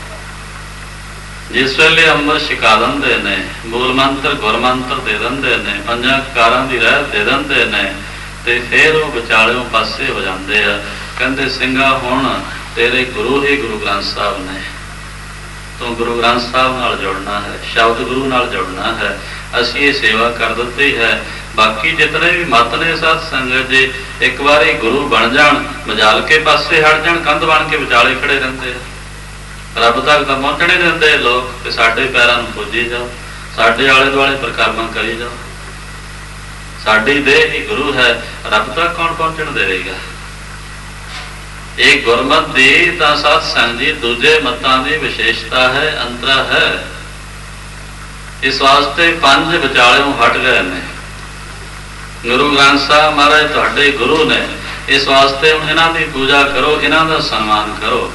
ਜਿਸ ਵੇਲੇ ਅੰਮ੍ਰਿਤ ਛਕਾ ਦਿੰਦੇ ਨੇ, ਮੂਲ ਮੰਤਰ ਗੁਰਮੰਤਰ ਦੇ ਦਿੰਦੇ ਨੇ, ਪੰਜਾਂ ਕਾਰਾਂ ਦੀ ਰਹਿਤ ਦੇ ਦਿੰਦੇ ਨੇ, ਤੇ ਫਿਰ ਉਹ ਵਿਚਾਲਿਓਂ ਪਾਸੇ ਹੋ ਜਾਂਦੇ ਆ। ਕਹਿੰਦੇ ਸਿੰਘਾ ਹੁਣ ਤੇਰੇ ਗੁਰੂ ਹੀ ਗੁਰੂ ਗ੍ਰੰਥ ਸਾਹਿਬ ਨੇ, ਤੂੰ ਗੁਰੂ ਗ੍ਰੰਥ ਸਾਹਿਬ ਨਾਲ ਜੁੜਨਾ ਹੈ, ਸ਼ਬਦ ਗੁਰੂ ਨਾਲ ਜੁੜਨਾ ਹੈ। ਅਸੀਂ ਇਹ ਸੇਵਾ ਕਰ ਦਿੱਤੀ ਹੈ। ਬਾਕੀ ਜਿਤਨੇ ਵੀ ਮਤ ਨੇ ਸਾਧ ਸੰਗਤ ਜੀ, ਇੱਕ ਵਾਰੀ ਗੁਰੂ ਬਣ ਜਾਣ, ਮਜਾਲ ਕੇ ਪਾਸੇ ਹਟ ਜਾਣ, ਕੰਧ ਬਣ ਕੇ ਵਿਚਾਲੇ ਖੜੇ ਰਹਿੰਦੇ ਆ। ਰੱਬ ਤੱਕ ਤਾਂ ਪਹੁੰਚਣ ਹੀ ਦਿੰਦੇ ਲੋਕ ਕਿ ਸਾਡੇ ਪੈਰਾਂ ਨੂੰ ਪੂਜੀ ਜਾਓ, ਸਾਡੇ ਆਲੇ ਦੁਆਲੇ ਪਰਿਕਰਮਾ ਕਰੀ ਜਾਓ। ਸਾਡੀ ਦੇਹ ਹੀ ਗੁਰੂ ਹੈ, ਰੱਬ ਤੱਕ ਕੌਣ ਪਹੁੰਚਣ ਦੇਵੇਗਾ? ਇਹ ਗੁਰਮਤ ਦੀ ਤਾਂ ਸਾਧ ਸੰਗਤ ਜੀ ਦੂਜੇ ਮਤਾਂ ਦੀ ਵਿਸ਼ੇਸ਼ਤਾ ਹੈ, ਅੰਤਰਾ ਹੈ। ਇਸ ਵਾਸਤੇ ਪੰਜ ਵਿਚਾਲਿਓਂ ਹਟ ਗਏ ਨੇ। ਗੁਰੂ ਗ੍ਰੰਥ ਸਾਹਿਬ ਮਹਾਰਾਜ ਤੁਹਾਡੇ ਗੁਰੂ ਨੇ, ਇਸ ਵਾਸਤੇ ਹੁਣ ਇਹਨਾਂ ਦੀ ਪੂਜਾ ਕਰੋ, ਇਹਨਾਂ ਦਾ ਸਨਮਾਨ ਕਰੋ।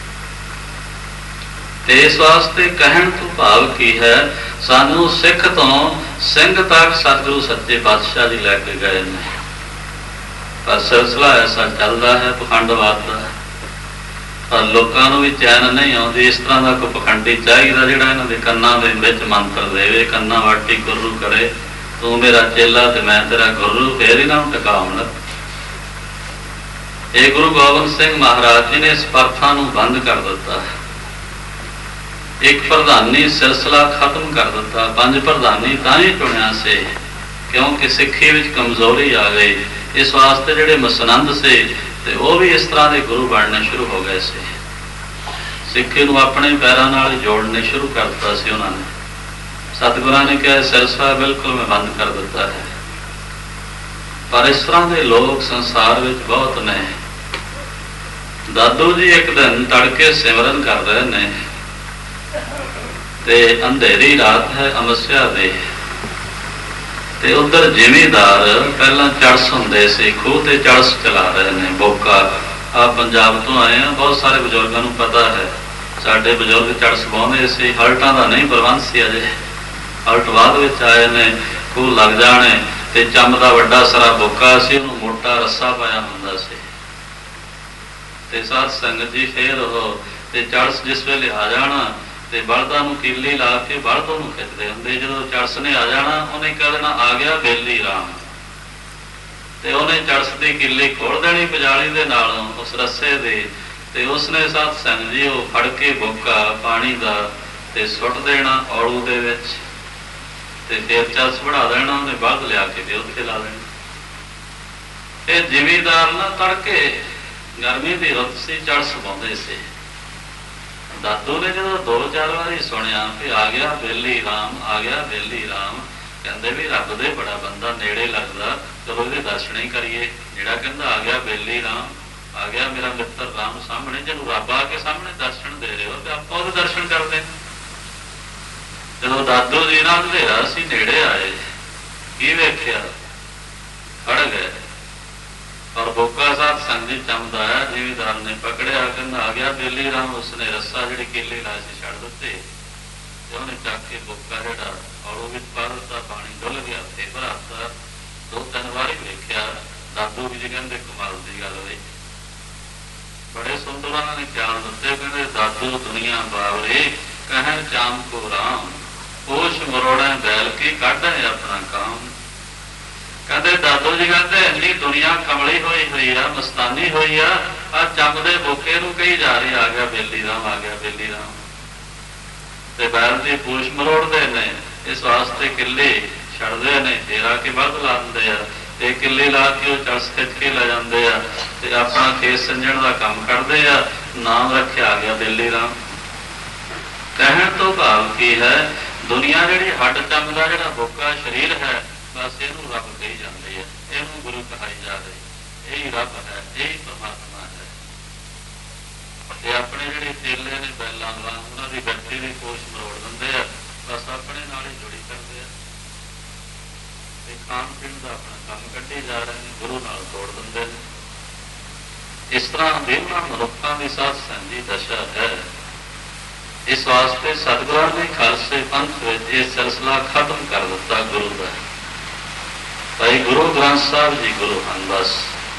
ਤੇ ਇਸ ਵਾਸਤੇ ਕਹਿਣ ਤੋਂ ਭਾਵ ਕੀ ਹੈ? ਸਾਨੂੰ ਸਿੱਖ ਤੋਂ ਸਿੰਘ ਤੱਕ ਸਤਿਗੁਰੂ ਸੱਚੇ ਪਾਤਸ਼ਾਹ ਜੀ ਲੈ ਕੇ ਗਏ ਨੇ। ਪਰ ਸਿਲਸਿਲਾ ਐਸਾ ਚੱਲਦਾ ਹੈ ਪਖੰਡਵਾਦ ਦਾ, ਪਰ ਲੋਕਾਂ ਨੂੰ ਵੀ ਚੈਨ ਨਹੀਂ ਆਉਂਦੀ। ਇਸ ਤਰ੍ਹਾਂ ਦਾ ਕੋਈ ਪਖੰਡੀ ਚਾਹੀਦਾ ਜਿਹੜਾ ਇਹਨਾਂ ਦੇ ਕੰਨਾਂ ਦੇ ਵਿੱਚ ਮੰਤਰ ਦੇਵੇ, ਕੰਨਾਂ ਵਾਟੀ ਗੁਰੂ ਕਰੇ, ਤੂੰ ਮੇਰਾ ਚੇਲਾ ਤੇ ਮੈਂ ਤੇਰਾ ਗੁਰੂ, ਫੇਰ ਇਹਨਾਂ ਨੂੰ ਟਿਕਾਉਣ। ਇਹ ਗੁਰੂ ਗੋਬਿੰਦ ਸਿੰਘ ਮਹਾਰਾਜ ਜੀ ਨੇ ਇਸ ਪ੍ਰਥਾ ਨੂੰ ਬੰਦ ਕਰ ਦਿੱਤਾ। ਇੱਕ ਪ੍ਰਧਾਨੀ ਸਿਲਸਿਲਾ ਖਤਮ ਕਰ ਦਿੱਤਾ। ਪੰਜ ਪ੍ਰਧਾਨੀ ਤਾਂ ਹੀ ਚੁਣਿਆ ਸੀ ਕਿਉਂਕਿ ਸਿੱਖੀ ਵਿੱਚ ਕਮਜ਼ੋਰੀ ਆ ਗਈ। ਇਸ ਵਾਸਤੇ ਜਿਹੜੇ ਮਸਨੰਦ ਸੀ ਤੇ ਉਹ ਵੀ ਇਸ ਤਰ੍ਹਾਂ ਦੇ ਗੁਰੂ ਬਣਨੇ ਸ਼ੁਰੂ ਹੋ ਗਏ ਸੀ। ਸਿੱਖੀ ਨੂੰ ਆਪਣੇ ਪੈਰਾਂ ਨਾਲ ਜੋੜਨੇ ਸ਼ੁਰੂ ਕਰ ਦਿੱਤਾ ਸੀ ਉਹਨਾਂ ਨੇ। ਸਤਿਗੁਰਾਂ ਨੇ ਕਿਹਾ ਸਿਲਸਿਲਾ ਬਿਲਕੁਲ ਮੈਂ ਬੰਦ ਕਰ ਦਿੱਤਾ ਹੈ। ਪਰ ਇਸ ਤਰ੍ਹਾਂ ਦੇ ਲੋਕ ਸੰਸਾਰ ਵਿੱਚ ਬਹੁਤ ਨੇ। ਦਾਦੂ ਜੀ ਇੱਕ ਦਿਨ ਤੜਕੇ ਸਿਮਰਨ ਕਰ ਰਹੇ ਨੇ ਤੇ ਅੰਧੇਰੀ ਰਾਤ ਹੈ, ਅਮੱਸਿਆ ਦੇ, ਤੇ ਉਧਰ ਜ਼ਿਮੀਂਦਾਰ ਪਹਿਲਾਂ ਚੜਸ ਹੁੰਦੇ ਸੀ, ਖੂਹ ਤੇ ਚੜਸ ਚਲਾ ਰਹੇ ਨੇ। ਬੋਕਾ ਆ ਪੰਜਾਬ ਤੋਂ ਆਏ ਆ, ਬਹੁਤ ਸਾਰੇ ਬਜ਼ੁਰਗਾਂ ਨੂੰ ਪਤਾ ਹੈ। ਸਾਡੇ ਬਜ਼ੁਰਗ ਚੜਸ ਬਾਉਂਦੇ ਸੀ, ਹਲਟਾਂ ਦਾ ਨਹੀਂ ਪ੍ਰਬੰਧ ਸੀ ਅਜੇ, ਹਲਟ ਬਾਅਦ ਵਿੱਚ ਆਏ ਨੇ। ਖੂਹ ਲੱਗ ਜਾਣੇ ਤੇ ਚੰਮ ਦਾ ਵੱਡਾ ਸਾਰਾ ਬੋਕਾ ਸੀ, ਉਹਨੂੰ ਮੋਟਾ ਰੱਸਾ ਪਾਇਆ ਹੁੰਦਾ ਸੀ। ਤੇ ਸਾਧ ਸੰਗਤ ਜੀ ਫੇਰ ਉਹ ਤੇ ਚੜਸ ਜਿਸ ਵੇਲੇ ਆ ਜਾਣਾ ਤੇ ਬਲਦਾਂ ਨੂੰ ਕੀਲੀ ਲਾ ਕੇ ਬਲਦ ਨੂੰ ਖਿੱਚਦੇ ਹੁੰਦੇ। ਜਦੋਂ ਚੜਸ ਨੇ ਆ ਜਾਣਾ ਉਹਨੇ ਕਹਿ ਦੇਣਾ ਆ ਗਿਆ ਬੇਲੀ ਰਾਮ, ਤੇ ਉਹਨੇ ਚੜਸ ਦੀ ਕੀਲੀ ਖੋਲ ਦੇਣੀ ਪਜਾਲੀ ਦੇ ਨਾਲ ਉਸ ਰੱਸੇ ਦੇ, ਤੇ ਉਸਨੇ ਸਾਧ ਸੰਗਤ ਜੀ ਉਹ ਫੜ ਕੇ ਬੋਕਾ ਪਾਣੀ ਦਾ ਤੇ ਸੁੱਟ ਦੇਣਾ ਔਲੂ ਦੇ ਵਿੱਚ, ਤੇ ਫਿਰ ਚੜਸ ਬਣਾ ਦੇਣਾ। ਉਹਨੇ ਬਲਦ ਲਿਆ ਕੇ ਤੇ ਉੱਥੇ ਲਾ ਦੇਣਾ। ਇਹ ਜ਼ਿਮੀਂਦਾਰ ਨਾ ਤੜਕੇ ਗਰਮੀ ਦੀ ਰੁੱਤ ਸੀ, ਚੜਸ ਪਾਉਂਦੇ ਸੀ। ਦਾਦੂ ਨੇ ਜਦੋਂ 2-4 ਵਾਰੀ ਸੁਣਿਆ ਵੀ ਆ ਗਿਆ ਬੇਲੀ ਰਾਮ, ਆ ਗਿਆ ਬੇਲੀ ਰਾਮ, ਕਹਿੰਦੇ ਵੀ ਰੱਬ ਦੇ ਬੜਾ ਬੰਦਾ ਨੇੜੇ ਲੱਗਦਾ, ਚਲੋ ਇਹਦੇ ਦਰਸ਼ਨ ਹੀ ਕਰੀਏ। ਜਿਹੜਾ ਕਹਿੰਦਾ ਆ ਗਿਆ ਬੇਲੀ ਰਾਮ, ਆ ਗਿਆ ਮੇਰਾ ਮਿੱਤਰ ਰਾਮ ਸਾਹਮਣੇ, ਜਦੋਂ ਰੱਬ ਆ ਕੇ ਸਾਹਮਣੇ ਦਰਸ਼ਨ ਦੇ ਰਹੇ ਹੋ ਤੇ ਆਪਾਂ ਉਹਦੇ ਦਰਸ਼ਨ ਕਰਦੇ। ਜਦੋਂ ਦਾਦੂ ਜੀ ਨਾਲ ਅੰਧੇਰਾ ਸੀ, ਨੇੜੇ ਆਏ, ਕੀ ਵੇਖਿਆ? ਖੜ ਗਏ। ਪਰ ਬੋਕਾ ਸਾਧ ਸੰਗਤ ਜੀ ਚਮਦਾ ਹੈ, ਜ਼ਿਮੀਂਦਾਰ ਨੇ ਪਕੜਿਆ, ਕਹਿੰਦਾ ਆ ਗਿਆ ਬੇਲੀ ਰਾਮ। ਉਸਨੇ ਰੱਸਾ ਜਿਹੜੀ ਕੀਲੇ ਲਾ ਸੀ ਛੱਡ ਦਿੱਤੇ ਤੇ ਉਹਨੇ ਚੱਕ ਕੇ ਬੋਕਾ ਜਿਹੜਾ ਔਲੂ ਵਿੱਚ ਪਾ ਦਿੱਤਾ, ਪਾਣੀ ਡੁੱਲ ਗਿਆ, ਤੇ ਭਰਾਤਾ। 2-3 ਵਾਰੀ ਵੇਖਿਆ। ਦਾਦੂ ਜੀ ਕਹਿੰਦੇ ਕਮਾਲ ਦੀ ਗੱਲ ਹੋਈ, ਬੜੇ ਸੁੰਦਰ ਉਹਨਾਂ ਨੇ ਖਿਆਲ ਦਿੱਤੇ। ਕਹਿੰਦੇ ਦਾਦੂ ਦੁਨੀਆ ਬਾਵਰੇ ਕਹਿਣ ਚਾਮ ਕੋ ਰਾਮ, ਹੋਸ਼ ਮਰੋੜਾ ਬੈਲ ਕੀ ਕੱਢ ਹੈ ਆਪਣਾ ਕਾਮ। ਕਹਿੰਦੇ ਦਾਦੂ ਜੀ ਕਹਿੰਦੇ ਇੰਨੀ ਦੁਨੀਆ ਕਮਲੀ ਹੋਈ ਆ, ਮਸਤਾਨੀ ਹੋਈ ਆ, ਆ ਚੰਮ ਦੇ ਬੋਕੇ ਨੂੰ ਕਹੀ ਜਾ ਰਹੀ ਆ ਗਿਆ ਬੇਲੀ ਰਾਮ, ਆ ਗਿਆ ਬੇਲੀ ਰਾਮ, ਤੇ ਬੈਲ ਦੀ ਪੂਛ ਮਰੋੜਦੇ ਨੇ। ਇਸ ਵਾਸਤੇ ਕਿੱਲੇ ਛੱਡਦੇ ਨੇ, ਫੇਰ ਆ ਕੇ ਬਲਦ ਲਾ ਦਿੰਦੇ ਆ, ਤੇ ਕਿੱਲੇ ਲਾ ਕੇ ਉਹ ਚੜਸ ਖਿੱਚ ਕੇ ਲੈ ਜਾਂਦੇ ਆ ਤੇ ਆਪਣਾ ਖੇਸ ਸੰਜਣ ਦਾ ਕੰਮ ਕਰਦੇ ਆ। ਨਾਮ ਰੱਖਿਆ ਆ ਗਿਆ ਬੇਲੀ ਰਾਮ। ਕਹਿਣ ਤੋਂ ਭਾਵ ਕੀ ਹੈ? ਦੁਨੀਆ ਜਿਹੜੀ ਹੱਡ ਚੰਮ ਦਾ ਜਿਹੜਾ ਬੋਕਾ ਸਰੀਰ ਹੈ, ਬਸ ਇਹਨੂੰ ਰੱਬ ਕਹੀ ਜਾਂਦੇ ਆ, ਇਹਨੂੰ ਗੁਰੂ ਕਹਾਈ ਜਾ ਰਹੀ। ਇਹੀ ਰੱਬ ਹੈ, ਇਹੀ ਪਰਮਾਤਮਾ ਹੈ। ਖਾਣ ਪੀਣ ਦਾ ਆਪਣਾ ਕੰਮ ਕੱਢੀ ਜਾ ਰਹੇ ਨੇ, ਗੁਰੂ ਨਾਲ ਤੋੜ ਦਿੰਦੇ ਨੇ। ਇਸ ਤਰ੍ਹਾਂ ਦੇਵਾਂ ਮਨੁੱਖਾਂ ਦੀ ਸਾਧ ਸੰਗਤ ਦੀ ਦਸ਼ਾ ਹੈ। ਇਸ ਵਾਸਤੇ ਸਤਿਗੁਰਾਂ ਨੇ ਖਾਲਸੇ ਪੰਥ ਵਿੱਚ ਇਹ ਸਿਲਸਿਲਾ ਖਤਮ ਕਰ ਦਿੱਤਾ ਗੁਰੂ ਦਾ। ਭਾਈ ਗੁਰੂ ਗ੍ਰੰਥ ਸਾਹਿਬ ਜੀ ਗੁਰੂ ਹਨ ਬਸ।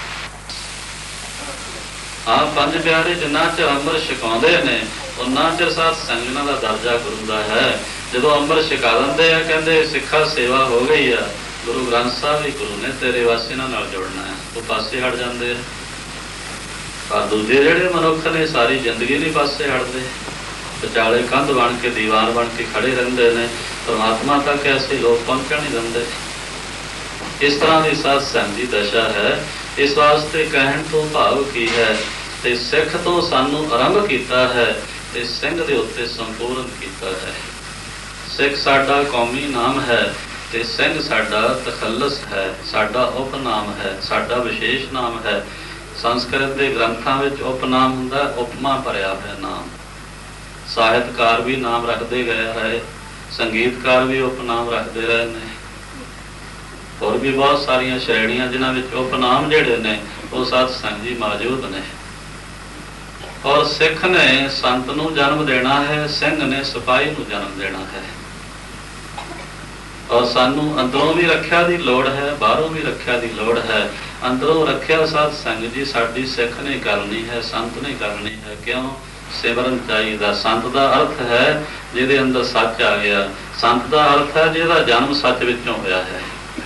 ਹਾਂ, ਪੰਜ ਪਿਆਰੇ ਜਿੰਨਾ ਚਿਰ ਅੰਮ੍ਰਿਤ ਛਕਾਉਂਦੇ ਨੇ ਉਹਨਾਂ ਚਿਰ ਸਾਧ ਸੰਗਤਾਂ ਦਾ ਦਰਜਾ ਗੁਰੂ ਦਾ ਹੈ। ਜਦੋਂ ਅੰਮ੍ਰਿਤ ਛਕਾ ਦਿੰਦੇ ਆ ਕਹਿੰਦੇ ਸਿੱਖਾ ਸੇਵਾ ਹੋ ਗਈ ਆ, ਗੁਰੂ ਗ੍ਰੰਥ ਸਾਹਿਬ ਹੀ ਗੁਰੂ ਨੇ ਤੇਰੇ ਵਾਸੀਆਂ ਨਾਲ ਜੁੜਨਾ ਹੈ, ਉਹ ਪਾਸੇ ਹਟ ਜਾਂਦੇ ਆ। ਪਰ ਦੂਜੇ ਜਿਹੜੇ ਮਨੁੱਖ ਨੇ ਸਾਰੀ ਜ਼ਿੰਦਗੀ ਨਹੀਂ ਪਾਸੇ ਹਟਦੇ, ਵਿਚਾਲੇ ਕੰਧ ਬਣ ਕੇ ਦੀਵਾਰ ਬਣ ਕੇ ਖੜੇ ਰਹਿੰਦੇ ਨੇ, ਪਰਮਾਤਮਾ ਤੱਕ ਐਸੇ ਲੋਕ ਪਹੁੰਚਣ ਨਹੀਂ ਦਿੰਦੇ। ਇਸ ਤਰ੍ਹਾਂ ਦੀ ਸਾਧ ਸੰਗਤ ਦੀ ਦਸ਼ਾ ਹੈ। ਇਸ ਵਾਸਤੇ ਕਹਿਣ ਤੋਂ ਭਾਵ ਕੀ ਹੈ, ਤੇ ਸਿੱਖ ਤੋਂ ਸਾਨੂੰ ਆਰੰਭ ਕੀਤਾ ਹੈ ਤੇ ਸਿੰਘ ਦੇ ਉੱਤੇ ਸੰਪੂਰਨ ਕੀਤਾ ਹੈ। ਸਿੱਖ ਸਾਡਾ ਕੌਮੀ ਨਾਮ ਹੈ ਤੇ ਸਿੰਘ ਸਾਡਾ ਤਖੱਲਸ ਹੈ, ਸਾਡਾ ਉਪਨਾਮ ਹੈ, ਸਾਡਾ ਵਿਸ਼ੇਸ਼ ਨਾਮ ਹੈ। ਸੰਸਕ੍ਰਿਤ ਦੇ ਗ੍ਰੰਥਾਂ ਵਿੱਚ ਉਪਨਾਮ ਹੁੰਦਾ, ਉਪਮਾ ਭਰਿਆ ਹੋਇਆ ਨਾਮ। ਸਾਹਿਤਕਾਰ ਵੀ ਨਾਮ ਰੱਖਦੇ ਗਏ ਰਹੇ, ਸੰਗੀਤਕਾਰ ਵੀ ਉਪਨਾਮ ਰੱਖਦੇ ਰਹੇ ਨੇ। ਹੋਰ ਵੀ ਬਹੁਤ ਸਾਰੀਆਂ ਸ਼੍ਰੇਣੀਆਂ ਜਿਨ੍ਹਾਂ ਵਿੱਚ ਉਪਨਾਮ ਜਿਹੜੇ ਨੇ ਉਹ ਸਾਧ ਸੰਗਤ ਜੀ ਮੌਜੂਦ ਨੇ। ਔਰ ਸਿੱਖ ਨੇ ਸੰਤ ਨੂੰ ਜਨਮ ਦੇਣਾ ਹੈ, ਸਿੰਘ ਨੇ ਸਿਪਾਹੀ ਨੂੰ ਜਨਮ ਦੇਣਾ ਹੈ। ਔਰ ਸਾਨੂੰ ਅੰਦਰੋਂ ਵੀ ਰੱਖਿਆ ਦੀ ਲੋੜ ਹੈ, ਬਾਹਰੋਂ ਵੀ ਰੱਖਿਆ ਦੀ ਲੋੜ ਹੈ। ਅੰਦਰੋਂ ਰੱਖਿਆ ਸਾਧ ਸੰਗਤ ਜੀ ਸਾਡੀ ਸਿੱਖ ਨੇ ਕਰਨੀ ਹੈ, ਸੰਤ ਨੇ ਕਰਨੀ ਹੈ। ਕਿਉਂ? ਸਿਮਰਨ ਚਾਹੀਦਾ। ਸੰਤ ਦਾ ਅਰਥ ਹੈ ਜਿਹਦੇ ਅੰਦਰ ਸੱਚ ਆ ਗਿਆ। ਸੰਤ ਦਾ ਅਰਥ ਹੈ ਜਿਹਦਾ ਜਨਮ ਸੱਚ ਵਿੱਚੋਂ ਹੋਇਆ ਹੈ,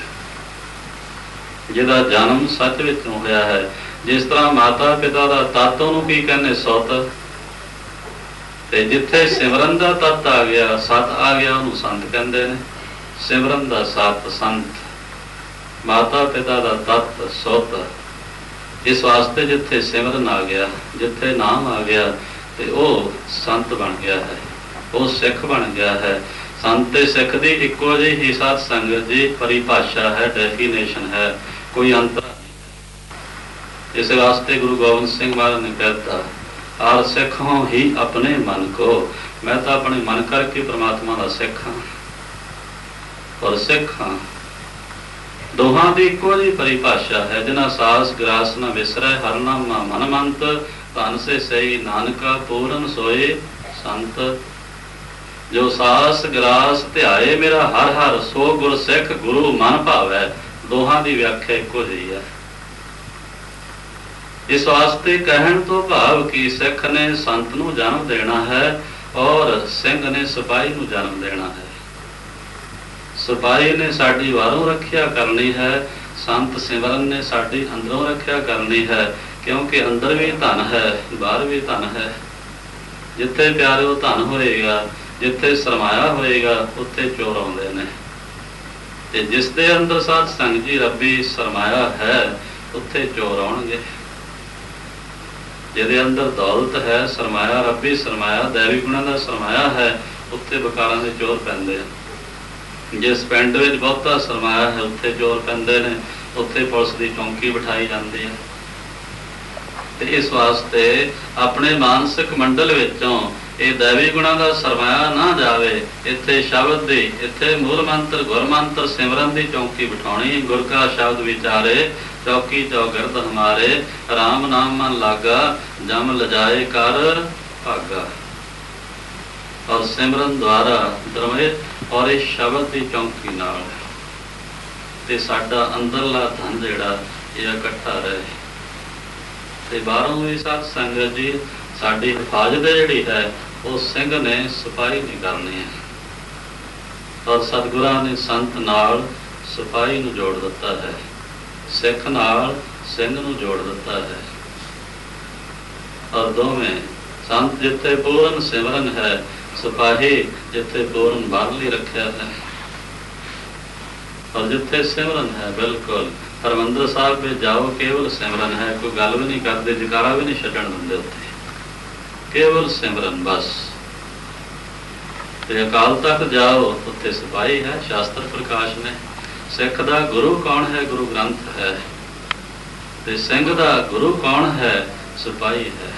ਜਿਹਦਾ ਜਨਮ ਸੱਚ ਵਿੱਚੋਂ ਹੋਇਆ ਹੈ। ਜਿਸ ਤਰ੍ਹਾਂ ਮਾਤਾ ਪਿਤਾ ਦਾ ਤੱਤ ਉਹਨੂੰ ਕੀ ਕਹਿੰਦੇ? ਸੁੱਤ। ਤੇ ਜਿੱਥੇ ਸਿਮਰਨ ਦਾ ਤੱਤ ਆ ਗਿਆ, ਸਤ ਆ ਗਿਆ, ਉਹਨੂੰ ਸੰਤ ਕਹਿੰਦੇ ਨੇ। ਸਿਮਰਨ ਦਾ ਸਤ ਸੰਤ, ਮਾਤਾ ਪਿਤਾ ਦਾ ਤੱਤ ਸੁੱਤ। ਇਸ ਵਾਸਤੇ ਜਿੱਥੇ ਸਿਮਰਨ ਆ ਗਿਆ, ਜਿੱਥੇ ਨਾਮ ਆ ਗਿਆ ਤੇ ਉਹ ਸੰਤ ਬਣ ਗਿਆ ਹੈ, ਉਹ ਸਿੱਖ ਬਣ ਗਿਆ ਹੈ। ਸੰਤ ਤੇ ਸਿੱਖ ਦੀ ਇੱਕੋ ਜਿਹੀ ਹੀ ਸਾਧ ਸੰਗਤ ਜੀ ਪਰਿਭਾਸ਼ਾ ਹੈ, ਡੈਫੀਨੇਸ਼ਨ ਹੈ, ਕੋਈ ਅੰਤਰ ਨਹੀਂ। ਇਸ ਵਾਸਤੇ ਗੁਰੂ ਗੋਬਿੰਦ ਸਿੰਘ ਮਹਾਰਾਜ ਨੇ ਕਹਿਤਾ, ਆਰ ਸਿੱਖ ਹੋ ਹੀ ਆਪਣੇ ਮਨ ਕੋ। ਮੈਂ ਤਾਂ ਆਪਣੇ ਮਨ ਕਰਕੇ ਪ੍ਰਮਾਤਮਾ ਦਾ ਸਿੱਖ ਹਾਂ ਔਰ ਸਿੱਖ ਹਾਂ। ਦੋਹਾਂ ਦੀ ਇੱਕੋ ਜਿਹੀ ਪਰਿਭਾਸ਼ਾ ਹੈ। ਜਿਨ੍ਹਾਂ ਸਾਸ ਗਰਾਸ ਨਾ ਵਿਸਰੈ, ਹਰਨਾਮਾ ਮਨ ਮੰਤ, ਧਨ ਸੇ ਸਹੀ ਨਾਨਕਾ ਪੂਰਨ ਸੋਏ ਸੰਤ। ਜੋ ਸਾਸ ਗਰਾਸ ਧਿਆਏ ਮੇਰਾ ਹਰ ਹਰ, ਸੋ ਗੁਰ ਸਿੱਖ ਗੁਰੂ ਮਨ ਭਾਵੈ। ਦੋਹਾਂ ਦੀ ਵਿਆਖਿਆ ਇੱਕੋ ਜਿਹੀ ਹੈ। ਇਸ ਵਾਸਤੇ ਕਹਿਣ ਤੋਂ ਭਾਵ ਕਿ ਸਿੱਖ ਨੇ ਸੰਤ ਨੂੰ ਜਨਮ ਦੇਣਾ ਹੈ ਔਰ ਸਿੰਘ ਨੇ ਸਿਪਾਹੀ ਨੂੰ ਜਨਮ ਦੇਣਾ ਹੈ। ਸਿਪਾਹੀ ਨੇ ਸਾਡੀ ਬਾਹਰੋਂ ਰੱਖਿਆ ਕਰਨੀ ਹੈ, ਸੰਤ ਸਿਮਰਨ ਨੇ ਸਾਡੀ ਅੰਦਰੋਂ ਰੱਖਿਆ ਕਰਨੀ ਹੈ। ਕਿਉਂਕਿ ਅੰਦਰ ਵੀ ਧਨ ਹੈ, ਬਾਹਰ ਵੀ ਧਨ ਹੈ। ਜਿੱਥੇ ਪਿਆਰਿਓ ਧਨ ਹੋਏਗਾ, ਜਿੱਥੇ ਸਰਮਾਇਆ ਹੋਏਗਾ, ਉੱਥੇ ਚੋਰ ਆਉਂਦੇ ਨੇ। ਤੇ ਜਿਸ ਦੇ ਅੰਦਰ ਸਾਧ ਸੰਗਤ ਜੀ ਰੱਬੀ ਸਰਮਾਇਆ ਹੈ, ਉੱਥੇ ਚੋਰ ਆਉਣਗੇ। ਜਿਹਦੇ ਅੰਦਰ ਦੌਲਤ ਹੈ, ਸਰਮਾਇਆ ਰੱਬੀ ਸਰਮਾਇਆ, ਦੈਵੀ ਗੁਣਾਂ ਦਾ ਸਰਮਾਇਆ ਹੈ, ਉੱਥੇ ਬਕਾਰਾਂ ਦੇ ਚੋਰ ਪੈਂਦੇ ਆ। ਜਿਸ ਪਿੰਡ ਵਿੱਚ ਬਹੁਤਾ ਸਰਮਾਇਆ ਹੈ, ਉੱਥੇ ਚੋਰ ਪੈਂਦੇ ਨੇ, ਉੱਥੇ ਪੁਲਿਸ ਦੀ ਚੌਂਕੀ ਬਿਠਾਈ ਜਾਂਦੀ ਹੈ। ਤੇ ਇਸ ਵਾਸਤੇ ਆਪਣੇ ਮਾਨਸਿਕ ਮੰਡਲ ਵਿੱਚੋਂ ਇਹ ਦੈਵੀ ਗੁਣਾਂ ਦਾ ਸਰਮਾਇਆ ਨਾ ਜਾਵੇ। ਇੱਥੇ ਸ਼ਬਦ ਦੀ, ਇੱਥੇ ਮੂਲ ਮੰਤਰ ਗੁਰ ਮੰਤਰ ਸਿਮਰਨ ਦੀ ਚੌਂਕੀ ਬਿਠਾਉਣੀ। ਗੁਰ ਕਾ ਸ਼ਬਦ ਵਿਚਾਰੇ, ਚੌਕੀ ਚੌਗਿਰਦ ਹਮਾਰੇ, ਰਾਮ ਨਾਮ ਮਨ ਲਾਗਾ, ਜਮ ਲਜਾਏ ਕਰ ਭਾਗਾ। ਔਰ ਸਿਮਰਨ ਦੁਆਰਾ ਦਰਮੇ ਔਰ ਇਸ ਸ਼ਬਦ ਦੀ ਚੌਂਕੀ ਨਾਲ ਤੇ ਸਾਡਾ ਅੰਦਰਲਾ ਧਨ ਜਿਹੜਾ ਇਹ ਇਕੱਠਾ ਰਹੇ। ਤੇ ਬਾਹਰੋਂ ਵੀ ਸਾਧ ਸੰਗਤ ਜੀ ਸਾਡੀ ਹਿਫਾਜ਼ਤ ਜਿਹੜੀ ਹੈ ਉਹ ਸਿੰਘ ਨੇ ਸਿਪਾਹੀ ਨਹੀਂ ਕਰਨੀ ਹੈ। ਔਰ ਸਤਿਗੁਰਾਂ ਨੇ ਸੰਤ ਨਾਲ ਸਿਪਾਹੀ ਨੂੰ ਜੋੜ ਦਿੱਤਾ ਹੈ, ਸਿੱਖ ਨਾਲ ਸਿੰਘ ਨੂੰ ਜੋੜ ਦਿੱਤਾ ਹੈ। ਔਰ ਦੋਵੇਂ ਸੰਤ ਜਿੱਥੇ ਪੂਰਨ ਸਿਮਰਨ ਹੈ, ਸਿਪਾਹੀ ਜਿੱਥੇ ਪੂਰਨ ਬਾਹਰਲੀ ਰੱਖਿਆ ਹੈ। ਔਰ ਜਿੱਥੇ ਸਿਮਰਨ ਹੈ ਬਿਲਕੁਲ ਹਰਿਮੰਦਰ ਸਾਹਿਬ ਵਿੱਚ ਜਾਓ, ਕੇਵਲ ਸਿਮਰਨ ਹੈ, ਕੋਈ ਗੱਲ ਵੀ ਨਹੀਂ ਕਰਦੇ, ਜਕਾਰਾ ਵੀ ਨਹੀਂ ਛੱਡਣ ਦਿੰਦੇ ਉੱਥੇ, ਕੇਵਲ ਸਿਮਰਨ ਬਸ। ਤੇ ਅਕਾਲ ਤਖਤ ਜਾਓ, ਉੱਥੇ ਸਿਪਾਹੀ ਹੈ, ਸ਼ਾਸਤਰ ਪ੍ਰਕਾਸ਼ ਨੇ। ਸਿੱਖ ਦਾ ਗੁਰੂ ਕੌਣ ਹੈ? ਗੁਰੂ ਗ੍ਰੰਥ ਹੈ। ਤੇ ਸਿੰਘ ਦਾ ਗੁਰੂ ਕੌਣ ਹੈ? ਸਿਪਾਹੀ ਹੈ।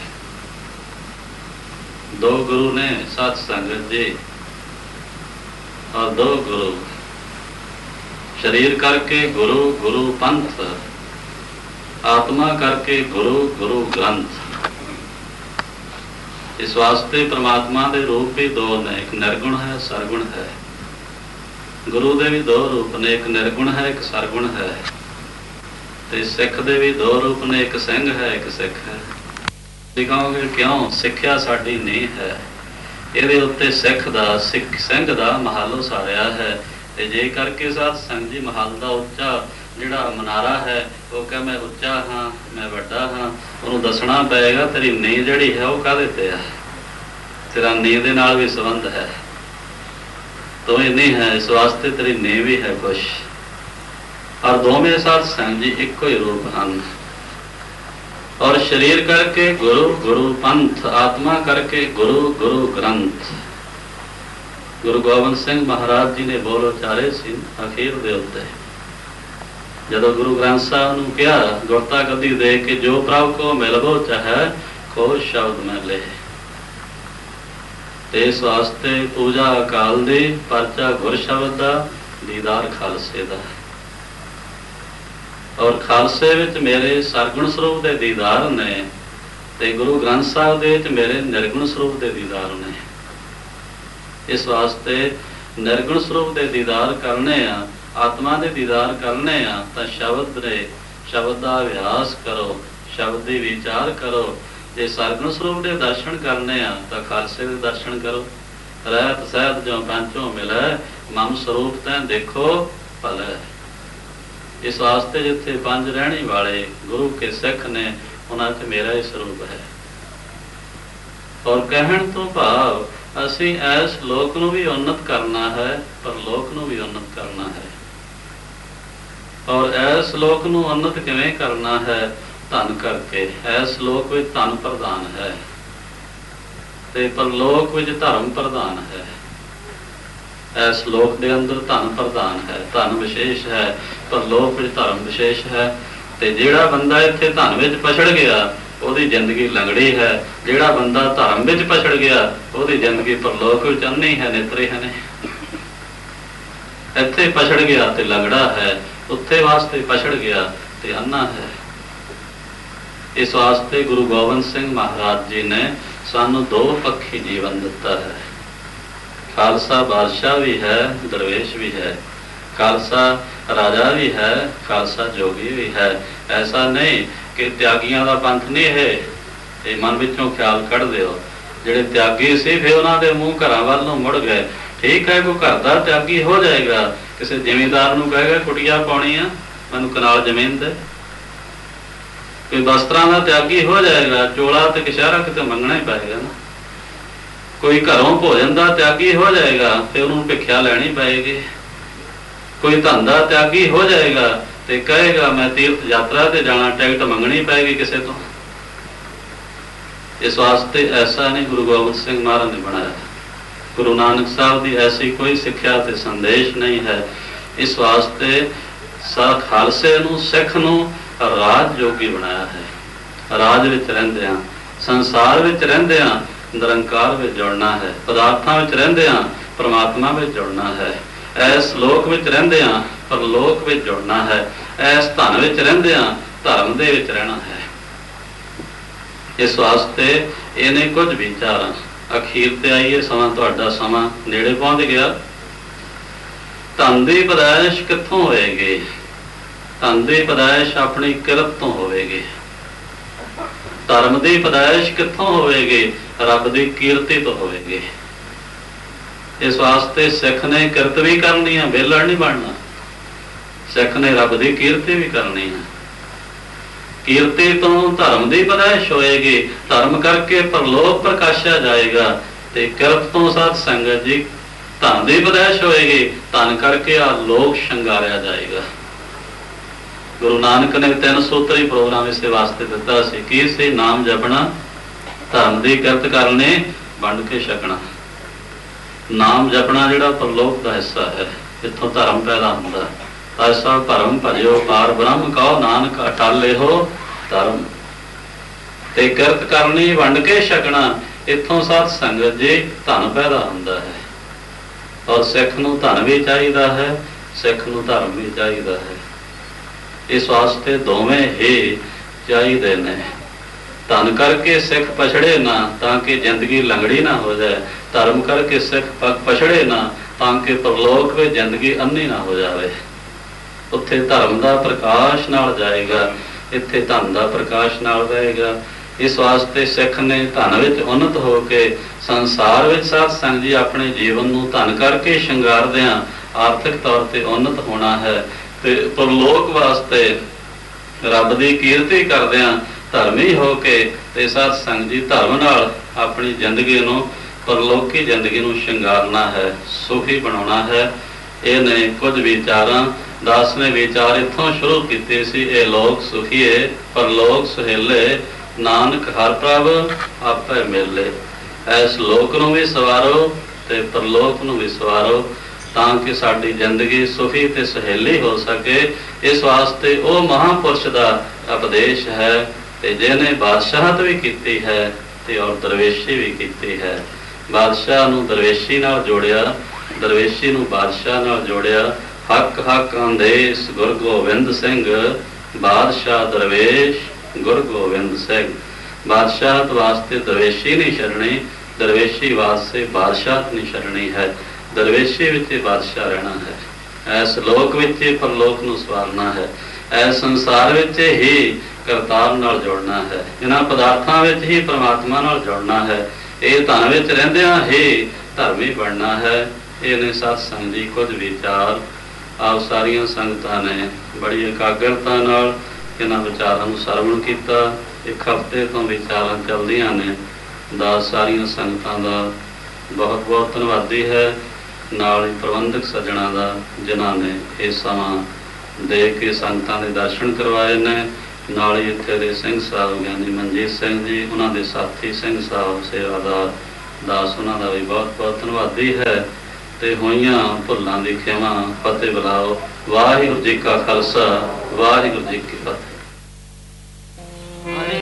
ਦੋ ਗੁਰੂ ਨੇ ਸਾਧ ਸੰਗਤ ਜੀ, ਔਰ ਦੋ ਗੁਰੂ शरीर करके गुरु गुरु पंथ, आत्मा करके गुरु गुरु ग्रंथ। इस वास्ते परमात्मा के रूप भी दो ने, एक निर्गुण है सरगुण है। गुरु के भी दो रूप ने, एक निर्गुण है एक सरगुण है। ते सिख के भी दो रूप ने, एक सिंह है एक सिख है। कहोगे क्यों? सिक्ख्या साडी नींह है, ਇਹਦੇ ਉੱਤੇ ਸਿੱਖ ਦਾ ਸਿੰਘ ਦਾ ਮਹਲ ਉਸਾਰਿਆ ਹੈ। ਤੇ ਜੇ ਕਰਕੇ ਸਾਧ ਸੰਗ ਜੀ ਮਹਲ ਦਾ ਉੱਚਾ ਜਿਹੜਾ ਮਨਾਰਾ ਹੈ ਉਹ ਕਹੇ ਮੈਂ ਉੱਚਾ ਹਾਂ ਮੈਂ ਵੱਡਾ ਹਾਂ, ਉਹਨੂੰ ਦੱਸਣਾ ਪਏਗਾ ਤੇਰੀ ਨੀਂਹ ਜਿਹੜੀ ਹੈ ਉਹ ਕਾਹਦੇ ਤੇ ਆ। ਤੇਰਾ ਨੀਂਹ ਦੇ ਨਾਲ ਵੀ ਸੰਬੰਧ ਹੈ, ਤੂੰ ਹੀ ਨਹੀਂ ਹੈ, ਇਸ ਵਾਸਤੇ ਤੇਰੀ ਨੀਂਹ ਵੀ ਹੈ ਕੁਛ। ਔਰ ਦੋਵੇਂ ਸਾਧ ਸੰਗ ਜੀ ਇੱਕੋ ਹੀ ਰੂਪ ਹਨ। और शरीर करके गुरु गुरु पंथ, आत्मा करके गुरु गुरु ग्रंथ। गुरु गोबिंद सिंह महाराज जी ने बोल उचारे सी अखीर दे उत्ते, जदों गुरु ग्रंथ साहब नूं कहा गुरता गद्दी दे के जो प्रभ को मिलबो चाहे खोज शब्द में ले। इस वास्ते पूजा अकाल दी, परचा गुर शब्द दा, दीदार खालसे दा। और खालसे विच मेरे सरगुण स्वरूप के दीदार ने, ते गुरु ग्रंथ साहब दे मेरे निर्गुण स्वरूप के दीदार ने। इस वास्ते निर्गुण स्वरूप के दीदार करने आ, आत्मा के दीदार करने आ, तो शब्द ने शब्द का अभ्यास करो, शब्द की विचार करो। जे सरगुण स्वरूप के दर्शन करने आ तो खालसे के दर्शन करो। रहत सहत जो पंचों मिले, मम स्वरूप तैं देखो भले। इस वास्ते जिथे पंज रहने वाले गुरु के सिख ने, उन्होंने मेरा ही स्वरूप है। और कहण तो भाव असी इस लोक नूं भी उन्नत करना है, पर लोक नूं भी उन्नत करना है। और इस लोक नूं उन्नत किवें करना है? धन करके। इस लोक विच धन प्रधान है, ते परलोक विच धर्म प्रधान है। इस लोक के अंदर धन प्रधान है, धन विशेष है, पर लोक में धर्म विशेष है। ते जिहड़ा बंदा इत्थे धन विच पछड़ गया ਉਹਦੀ जिंदगी लंगड़ी है, जिहड़ा बंदा धर्म विच पछड़ गया ਉਹਦੀ जिंदगी परलोक विच अन्नी है, नेत्रे है। इत्थे पछड़ गया ते लंगड़ा है, उत्थे वास्ते पछड़ गया ते अन्ना है। इस वास्ते गुरु गोबिंद सिंह महाराज जी ने सानू दो पक्षी जीवन दिता है। खालसा बादशाह भी है, दरवेश भी है। खालसा राजा भी है, खालसा जोगी भी है। ऐसा नहीं कि त्यागियों का पंथ नहीं है, ये मन विचों ख्याल कढ़ दिओ। जिहड़े त्यागी सी फिर उन्होंने मूँह घरां वल नूं मुड़ गए। ठीक है, कोई घर का त्यागी हो जाएगा, किसी जिमीदार नूं कहेगा कुटिया पाउणी आ मैनूं कनाल जमीन दे। कोई वस्त्रां का त्यागी हो जाएगा, चोला ते कशहरा किते मंगना ही पएगा ना। कोई घरों भोजन का त्यागी हो जाएगा, फिर उन्होंने भिख्या लैनी पएगी। कोई धन का त्यागी हो जाएगा तो कहेगा मैं तीर्थ यात्रा से जाना, टिकट मंगनी पैगी किसी तो। इस वास्ते ऐसा नहीं गुरु गोबिंद सिंह महाराज ने बनाया। गुरु नानक साहब की ऐसी कोई सिक्ख्या ते संदेश नहीं है। इस वास्ते खालसे नूं सिख नूं राज जोगी बनाया है। राज विच रहिंदिआं, संसार विच रहिंदिआं निरंकार में जुड़ना है, पदार्थों में रहिंदिआं परमात्मा में जुड़ना है। इस लोक में रहिंदिआं परलोक में जुड़ना है। इस धन में रहिंदिआं धर्म दे विच रहना है। इस वास्ते इन्हें कुछ विचार अखीर ते आइए, समा तुहाडा समा नेड़े पहुंच गया। धन की पैदाइश कित्थों होएगी? धन की पैदाइश अपनी किरत तो होवेगी। धर्म की पैदाइश कित्थों होवेगी? रब की कीर्ति तो होवेगी। इस वास्ते सिख ने किरत भी करनी है, बेलड़ नहीं बनना। सिख ने रब की कीर्ति भी करनी है। कीर्ति तो धर्म की पैदाइश होएगी, धर्म करके परलोक प्रकाशा जाएगा। ते किरत तो साध संगत जी धन की पैदाइश होएगी, धन करके आलोक शंगारिया जाएगा। गुरु नानक ने 3 सूत्री प्रोग्राम इस वास्ते दिता सी कि से नाम जपना, धर्म की किरत करनी, वंड के छकना। नाम जपना जिहड़ा परलोक का हिस्सा है, इत्थों धर्म पैदा होंदा। ऐसा धर्म भजो पार ब्रह्म कहो, नानक अटाले हो धर्म। ते किरत करनी, वंड के छकना, इत्थों साध संगत जी धन पैदा होंदा है। और सिख नूं धन भी चाहिदा है, सिख नूं धर्म भी चाहिदा है। इस वास्ते दोवें ही चाहिए ने। धन करके सिख पछड़े ना ताकि जिंदगी लंगड़ी ना हो जाए, धर्म करके सिख पछड़े ना ताकि परलोक में जिंदगी अन्नी ना हो जाए। उत्थे धर्म का प्रकाश नाल जाएगा, इत्थे धन का प्रकाश नाल रहेगा। इस वास्ते सिख ने धन विच उन्नत होके संसार विच साध संग जी अपने जीवन नूं धन करके शंगारदिआं आर्थिक तौर पर उन्नत होना है, ते परलोक वास्ते रब की कीर्ति करदिआं धर्मी होके ते साध संग जी धर्म नाल अपनी जिंदगी नूं परलोकी जिंदगी नूं शंगारना है, सुखी बनाउणा है। इहने कुछ विचारां दास ने विचार इत्थों शुरू कीते सी। ये लोक सुखीए परलोक सुहेले, नानक हर प्रभ आपे मेले। इस लोक नूं भी सवारो ते परलोक नूं भी सवारो, तां कि साडी जिंदगी सुखी ते सुहेली हो सके। इस वास्ते वो महापुरुष का उपदेश है ते जिहने बादशाहत भी कीती है ते और दरवेशी भी कीती है। बादशाह नूं दरवेशी नाल जोड़िया, दरवेशी नूं बादशाह नाल जोड़िया। हक हक आदेश गुरु गोबिंद सिंह, बादशाह दरवेश गुरु गोबिंद सिंह। बादशाहत वास्ते दरवेशी नहीं छड़नी, दरवेशी वास्ते बादशाहत नहीं छड़नी है। दरवेशी विच बादशाह रहना है, इस लोक विच परलोक नूं सवारना है, इस संसार विच ही करतार नाल जोड़ना है, इन्हां पदार्थां विच ही परमात्मा नाल जोड़ना है। ये धन विच रहिंदिआं ही धर्मी बनना है। इहने साध संग जी कुछ विचार आप सारिया संगतां ने बड़ी एकाग्रता नाल इन्हां विचारां नूं सरवण कीता। एक हफ्ते तो विचारां चलदियां ने। दास सारिया संगतां दा बहुत बहुत धन्नवादी है, नाल ही प्रबंधक सज्जणा दा जिन्हां ने ये समां दे के संगतां दे दर्शन करवाए ने। नाल ही इत्थे दे सिंह साहब ज्ञानी मनजीत सिंह जी, उन्हां दे साथी सिंह साहब सेवादार दास, उन्हां दा भी बहुत बहुत धन्नवादी है। ते होइयां भुल्लां दी खिमा फतेह बुलाओ। वाहिगुरू जी का खालसा, वाहिगुरू जी की फतेह।